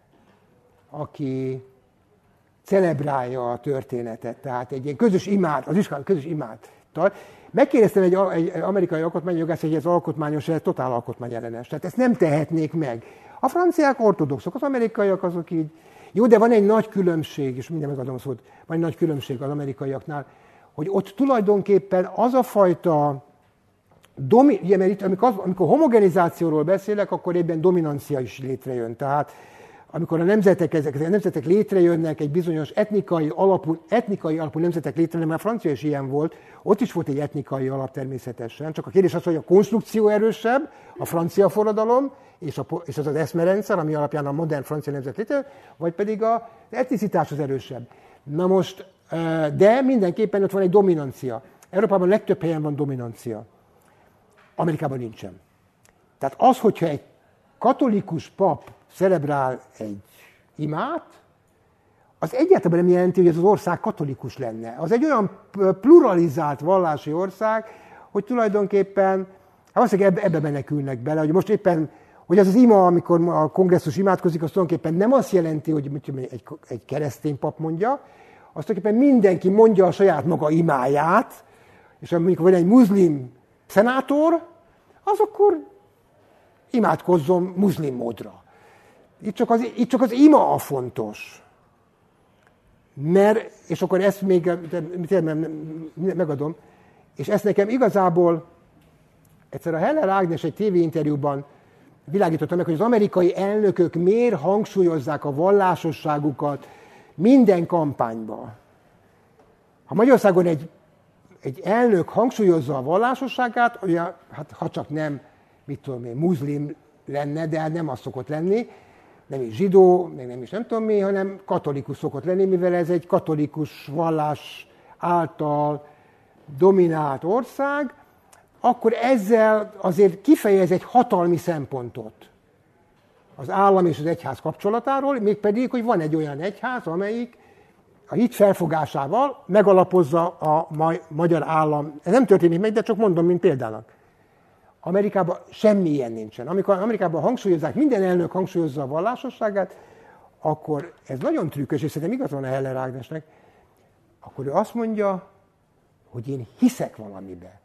aki celebrálja a történetet, tehát egy ilyen közös imád, az iskolában közös imád tart. Megkérdeztem egy amerikai alkotmányjogász, hogy ez alkotmányos, ez totál alkotmányellenes. Tehát ezt nem tehetnék meg. A franciák ortodoxok, az amerikaiak azok így. Jó, de van egy nagy különbség, és mindjárt megadom a szót, van egy nagy különbség az amerikaiaknál, hogy ott tulajdonképpen az a fajta, ugye, mert itt, amikor homogenizációról beszélek, akkor ebben dominancia is létrejön. Tehát amikor ezek a nemzetek létrejönnek, egy bizonyos etnikai alapú nemzetek létrejönnek, mert a francia is ilyen volt, ott is volt egy etnikai alap természetesen, csak a kérdés az, hogy a konstrukció erősebb, a francia forradalom, és az az eszmerendszer, ami alapján a modern francia nemzet létrejön, vagy pedig az etnicitás az erősebb. Na most, de mindenképpen ott van egy dominancia. Európában legtöbb helyen van dominancia. Amerikában nincsen. Tehát az, hogyha egy katolikus pap celebrál egy imát, az egyáltalán nem jelenti, hogy ez az ország katolikus lenne. Az egy olyan pluralizált vallási ország, hogy tulajdonképpen, valószínűleg ebbe menekülnek bele, hogy most éppen, hogy az ima, amikor a kongresszus imádkozik, az tulajdonképpen nem azt jelenti, hogy egy keresztény pap mondja, az tulajdonképpen mindenki mondja a saját maga imáját, és amikor van egy muszlim szenátor, az akkor imádkozzon muszlim módra. Itt csak az ima a fontos. Mert, és akkor ezt még megadom, és ezt nekem igazából egyszer a Heller Ágnes egy tévéinterjúban világította meg, hogy az amerikai elnökök miért hangsúlyozzák a vallásosságukat minden kampányban. Ha Magyarországon egy elnök hangsúlyozza a vallásosságát, ugye, hát ha csak nem, mit tudom én, muszlim lenne, de nem az szokott lenni, nem is zsidó, meg nem is nem tudom mi, hanem katolikus szokott lenni, mivel ez egy katolikus vallás által dominált ország, akkor ezzel azért kifejez egy hatalmi szempontot az állam és az egyház kapcsolatáról, mégpedig, hogy van egy olyan egyház, amelyik a hit felfogásával megalapozza a magyar állam. Ez nem történik meg, de csak mondom, mint példának. Amerikában semmi ilyen nincsen. Amikor Amerikában hangsúlyozzák, minden elnök hangsúlyozza a vallásosságát, akkor ez nagyon trükkös, és szerintem igaz van a Heller Ágnesnek, akkor ő azt mondja, hogy én hiszek valamibe.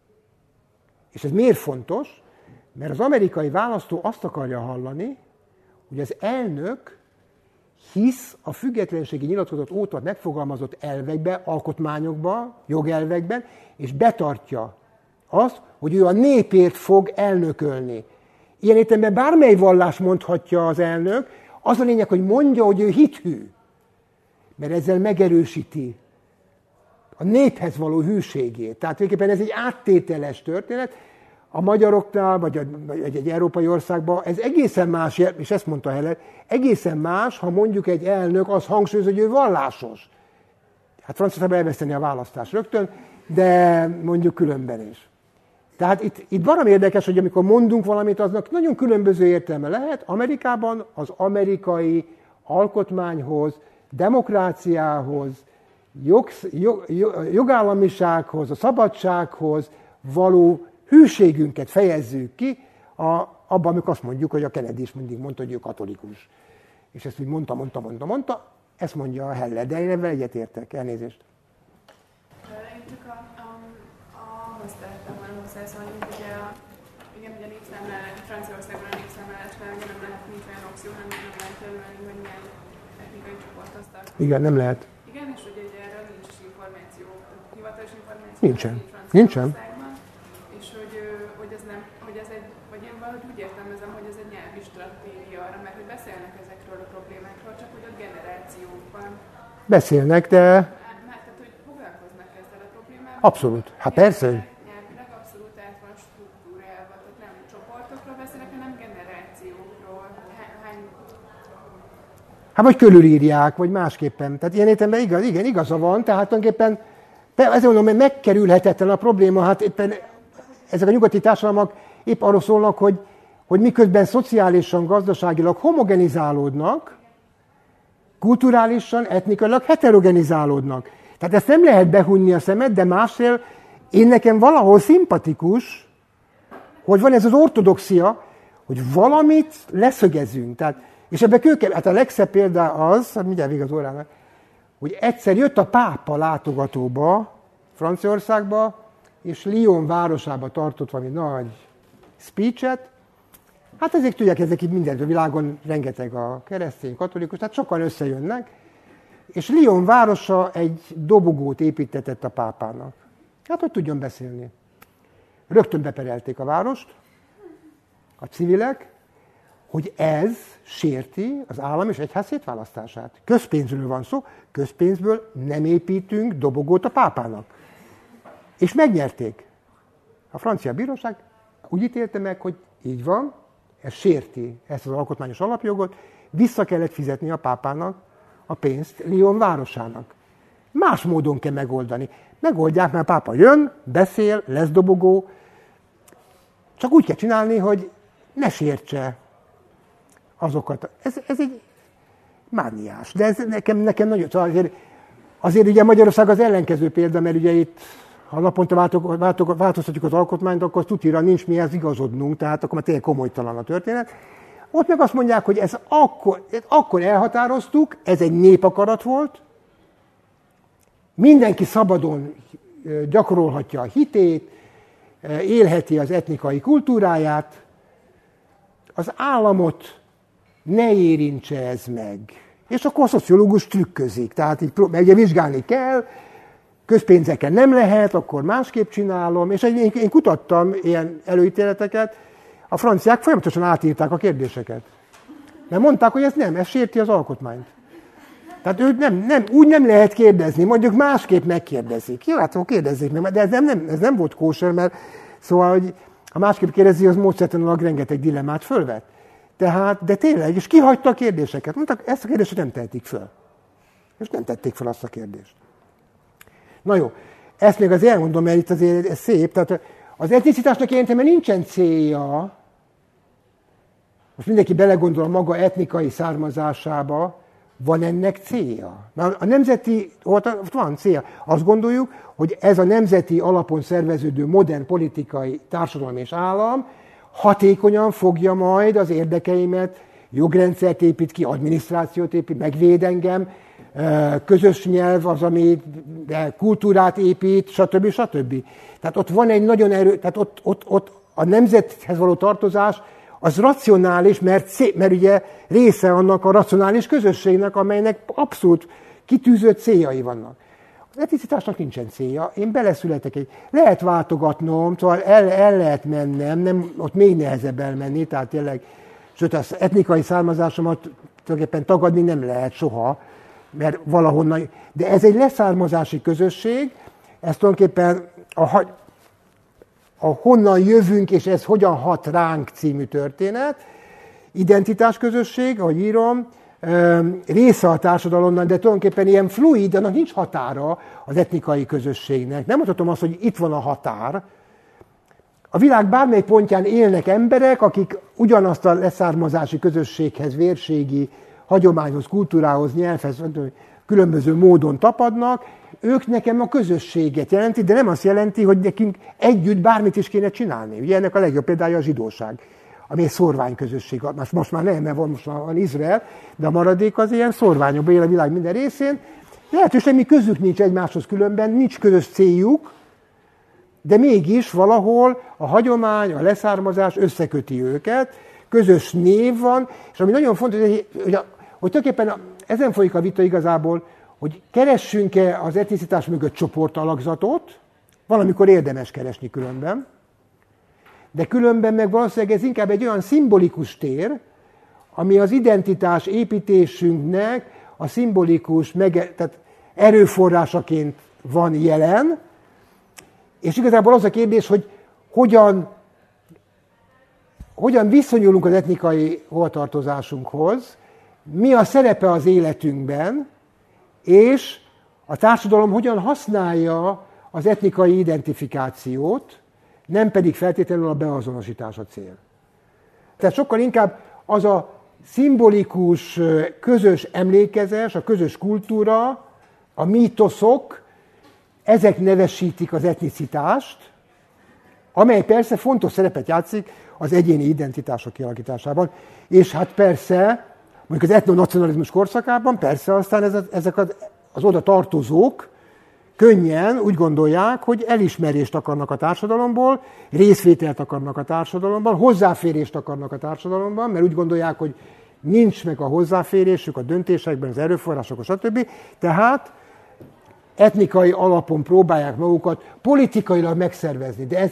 És ez miért fontos? Mert az amerikai választó azt akarja hallani, hogy az elnök hisz a függetlenségi nyilatkozat óta megfogalmazott elvekbe, alkotmányokba, jogelvekben, és betartja azt, hogy ő a népért fog elnökölni. ilyen értelemben bármely vallás mondhatja az elnök, az a lényeg, hogy mondja, hogy ő hithű. Mert ezzel megerősíti a néphez való hűségét. Tehát tulajdonképpen ez egy áttételes történet. A magyaroknál, vagy egy európai országban ez egészen más, és ezt mondta Heller, egészen más, ha mondjuk egy elnök az hangsúlyozza, hogy ő vallásos. Hát Franciaországban elveszteni a választást rögtön, de mondjuk különben is. Tehát itt valami érdekes, hogy amikor mondunk valamit, aznak nagyon különböző értelme lehet. Amerikában az amerikai alkotmányhoz, demokráciához, jogállamisághoz, a szabadsághoz való hűségünket fejezzük ki, abban, amikor azt mondjuk, hogy a Kennedy is mindig mondta, hogy ő katolikus. És ezt úgy mondta, ezt mondja a Heller, de én ebben egyetértek, elnézést. Én csak ahhoz tehetem volna hozzászólni, hogy ugye a népszámlálás, Franciaországban a népszámlálásnál nem lehet, nincs olyan opció, nem lehet törölni, hogy milyen etnikai csoporthoz tartozik. Igen, nem lehet. Igen, és hogy erről nincs információ, hivatalos információ. Nincsen. És hogy ez nem, hogy ez egy, vagy én valahogy úgy értelmezem, hogy ez egy nyelvi stratégia arra, mert hogy beszélnek ezekről a problémákról, csak hogy a generációkban. Beszélnek, de... Tehát, hogy foglalkoznak ezzel a problémával. Abszolút, hát persze. Nyelvileg abszolút át van struktúrálva, tehát nem csoportokról beszélnek, hanem generációkról. Hát vagy körülírják, vagy másképpen. Tehát ilyen értelemben igaza van, tehát tulajdonképpen ezért mondom, hogy megkerülhetetlen a probléma, hát éppen ezek a nyugati társadalmak épp arról szólnak, hogy miközben szociálisan, gazdaságilag homogenizálódnak, kulturálisan, etnikailag heterogenizálódnak. Tehát ezt nem lehet behunni a szemed, de másfél én nekem valahol szimpatikus, hogy van ez az ortodoxia, hogy valamit leszögezünk. Tehát, és ebben hát a legszebb példa az, mindjárt vége az órának, hogy egyszer jött a pápa látogatóba Franciaországba, és Lyon városába tartott valami nagy speechet. Hát ezek tudják, ezek itt minden a világon rengeteg a keresztény, katolikus, tehát sokan összejönnek, és Lyon városa egy dobogót építetett a pápának. Hát, hogy tudjon beszélni. Rögtön beperelték a várost, a civilek, hogy ez sérti az állam és egyház szétválasztását. Közpénzről van szó, közpénzből nem építünk dobogót a pápának. És megnyerték. A francia bíróság úgy ítélte meg, hogy így van, ez sérti ezt az alkotmányos alapjogot, vissza kellett fizetni a pápának a pénzt Lyon városának. Más módon kell megoldani. Megoldják, mert a pápa jön, beszél, lesz dobogó, csak úgy kell csinálni, hogy ne sértse azokat. Ez egy mániás. De ez nekem nagyon... Azért ugye Magyarország az ellenkező példa, mert ugye itt, ha naponta változtatjuk az alkotmányt, akkor tutira nincs mihez igazodnunk, tehát akkor már tényleg komolytalan a történet. Ott meg azt mondják, hogy ez akkor elhatároztuk, ez egy népakarat volt, mindenki szabadon gyakorolhatja a hitét, élheti az etnikai kultúráját, az államot ne érintse ez meg. És akkor a szociológus trükközik, tehát így ugye vizsgálni kell, közpénzeken nem lehet, akkor másképp csinálom, és én kutattam ilyen előítéleteket, a franciák folyamatosan átírták a kérdéseket. Mert mondták, hogy ez sérti az alkotmányt. Tehát őt úgy nem lehet kérdezni, mondjuk másképp megkérdezik. Jó, hát akkor kérdezzék meg, de ez nem volt kóser, mert szóval, hogy ha másképp kérdezi, az módszertanilag rengeteg dilemmát fölvet. Tehát, de tényleg, és kihagyta a kérdéseket. Mondták, ezt a kérdést nem tehetik föl. És nem tették fel azt a kérdést. Na jó, ezt még azért elmondom, mert itt azért ez szép. Tehát az etnicitásnak értem, mert nincsen célja. Most mindenki belegondol a maga etnikai származásába, van ennek célja. A nemzeti, ott van célja. Azt gondoljuk, hogy ez a nemzeti alapon szerveződő modern politikai társadalom és állam hatékonyan fogja majd az érdekeimet, jogrendszert épít ki, adminisztrációt épít, megvéd engem, közös nyelv az, ami kultúrát épít, stb. Tehát ott van egy nagyon tehát ott a nemzethez való tartozás az racionális, mert ugye része annak a racionális közösségnek, amelynek abszolút kitűzött céljai vannak. etnicitásnak nincsen célja. Én beleszületek lehet váltogatnom, szóval el lehet mennem, nem, ott még nehezebb elmenni, tehát tényleg, sőt az etnikai származásomat tulajdonképpen tagadni nem lehet soha, mert valahonnan, de ez egy leszármazási közösség, ez tulajdonképpen a honnan jövünk, és ez hogyan hat ránk című történet, identitásközösség, ahogy írom, része a társadalomnak, de tulajdonképpen ilyen fluid, annak nincs határa az etnikai közösségnek. Nem mondhatom azt, hogy itt van a határ. A világ bármely pontján élnek emberek, akik ugyanazt a leszármazási közösséghez, vérségi hagyományhoz, kultúrához, nyelvhez különböző módon tapadnak, ők nekem a közösséget jelenti, de nem azt jelenti, hogy nekünk együtt bármit is kéne csinálni. Ugye ennek a legjobb példája a zsidóság, ami egy szórványközösség. Most már nem, mert most már van Izrael, de a maradék az ilyen szórványokban él a világ minden részén. Lehet, hogy semmi közük nincs egymáshoz különben, nincs közös céljuk, de mégis valahol a hagyomány, a leszármazás összeköti őket, közös név van, és ami nagyon fontos, hogy tulajdonképpen ezen folyik a vita igazából, hogy keressünk-e az etnicitás mögött csoportalakzatot, valamikor érdemes keresni különben, de különben meg valószínűleg ez inkább egy olyan szimbolikus tér, ami az identitás építésünknek a szimbolikus tehát erőforrásaként van jelen, és igazából az a kérdés, hogy hogyan viszonyulunk az etnikai hovatartozásunkhoz, mi a szerepe az életünkben, és a társadalom hogyan használja az etnikai identifikációt, nem pedig feltétlenül a beazonosítás a cél. Tehát sokkal inkább az a szimbolikus, közös emlékezés, a közös kultúra, a mítoszok, ezek nevesítik az etnicitást, amely persze fontos szerepet játszik az egyéni identitások kialakításában. És hát persze, mondjuk az etnonacionalizmus korszakában, persze aztán ezek az oda tartozók könnyen úgy gondolják, hogy elismerést akarnak a társadalomból, részvételt akarnak a társadalomban, hozzáférést akarnak a társadalomban, mert úgy gondolják, hogy nincs meg a hozzáférésük a döntésekben, az erőforrások, stb. Tehát etnikai alapon próbálják magukat politikailag megszervezni. De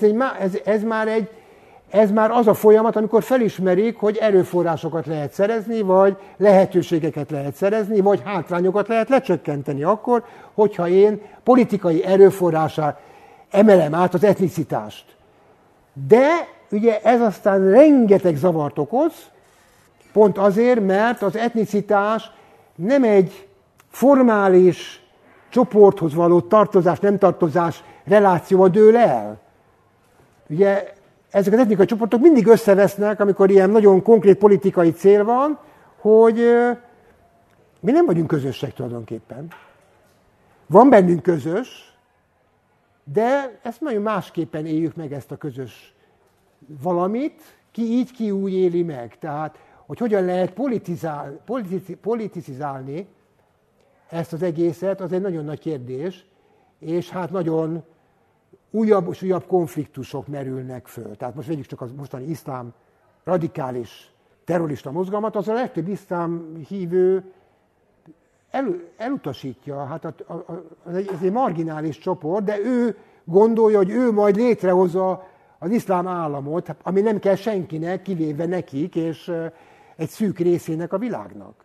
ez már az a folyamat, amikor felismerik, hogy erőforrásokat lehet szerezni, vagy lehetőségeket lehet szerezni, vagy hátrányokat lehet lecsökkenteni akkor, hogyha én politikai erőforrással emelem át az etnicitást. De ugye ez aztán rengeteg zavart okoz, pont azért, mert az etnicitás nem egy formális csoporthoz való tartozás, nem tartozás relációval dől el. Ugye ezek az etnikai csoportok mindig összevesznek, amikor ilyen nagyon konkrét politikai cél van, hogy mi nem vagyunk közösek tulajdonképpen. Van bennünk közös, de ezt nagyon másképpen éljük meg, ezt a közös valamit, ki így, ki úgy éli meg. Tehát, hogy hogyan lehet politicizálni ezt az egészet, az egy nagyon nagy kérdés, és hát nagyon újabb és újabb konfliktusok merülnek föl. Tehát most vegyük csak az mostani iszlám radikális terrorista mozgalmat, az a legtöbb iszlám hívő elutasítja. Hát ez egy marginális csoport, de ő gondolja, hogy ő majd létrehozza az iszlám államot, ami nem kell senkinek, kivéve nekik, és egy szűk részének a világnak.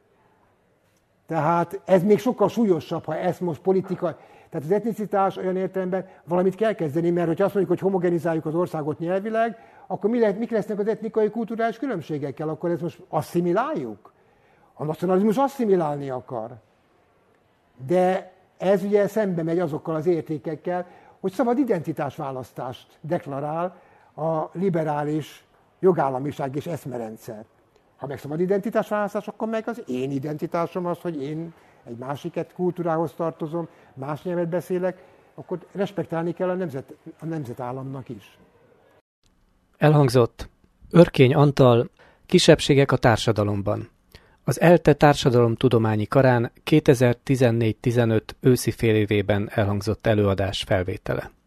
Tehát ez még sokkal súlyosabb, ha ez most politika. Tehát az etnicitás olyan értelemben valamit kell kezdeni, mert hogyha azt mondjuk, hogy homogenizáljuk az országot nyelvileg, akkor mik lesznek az etnikai kulturális különbségekkel? Akkor ezt most asszimiláljuk? A nacionalizmus asszimilálni akar. De ez ugye szembe megy azokkal az értékekkel, hogy szabad identitásválasztást deklarál a liberális jogállamiság és eszmerendszer. Ha meg szabad identitásválasztás, akkor meg az én identitásom az, hogy én egy másik kultúrához tartozom, más nyelvet beszélek, akkor respektálni kell a nemzetállamnak is. Elhangzott Örkény Antal, Kisebbségek a társadalomban. Az ELTE Társadalomtudományi Karán 2014-15 őszi félévében elhangzott előadás felvétele.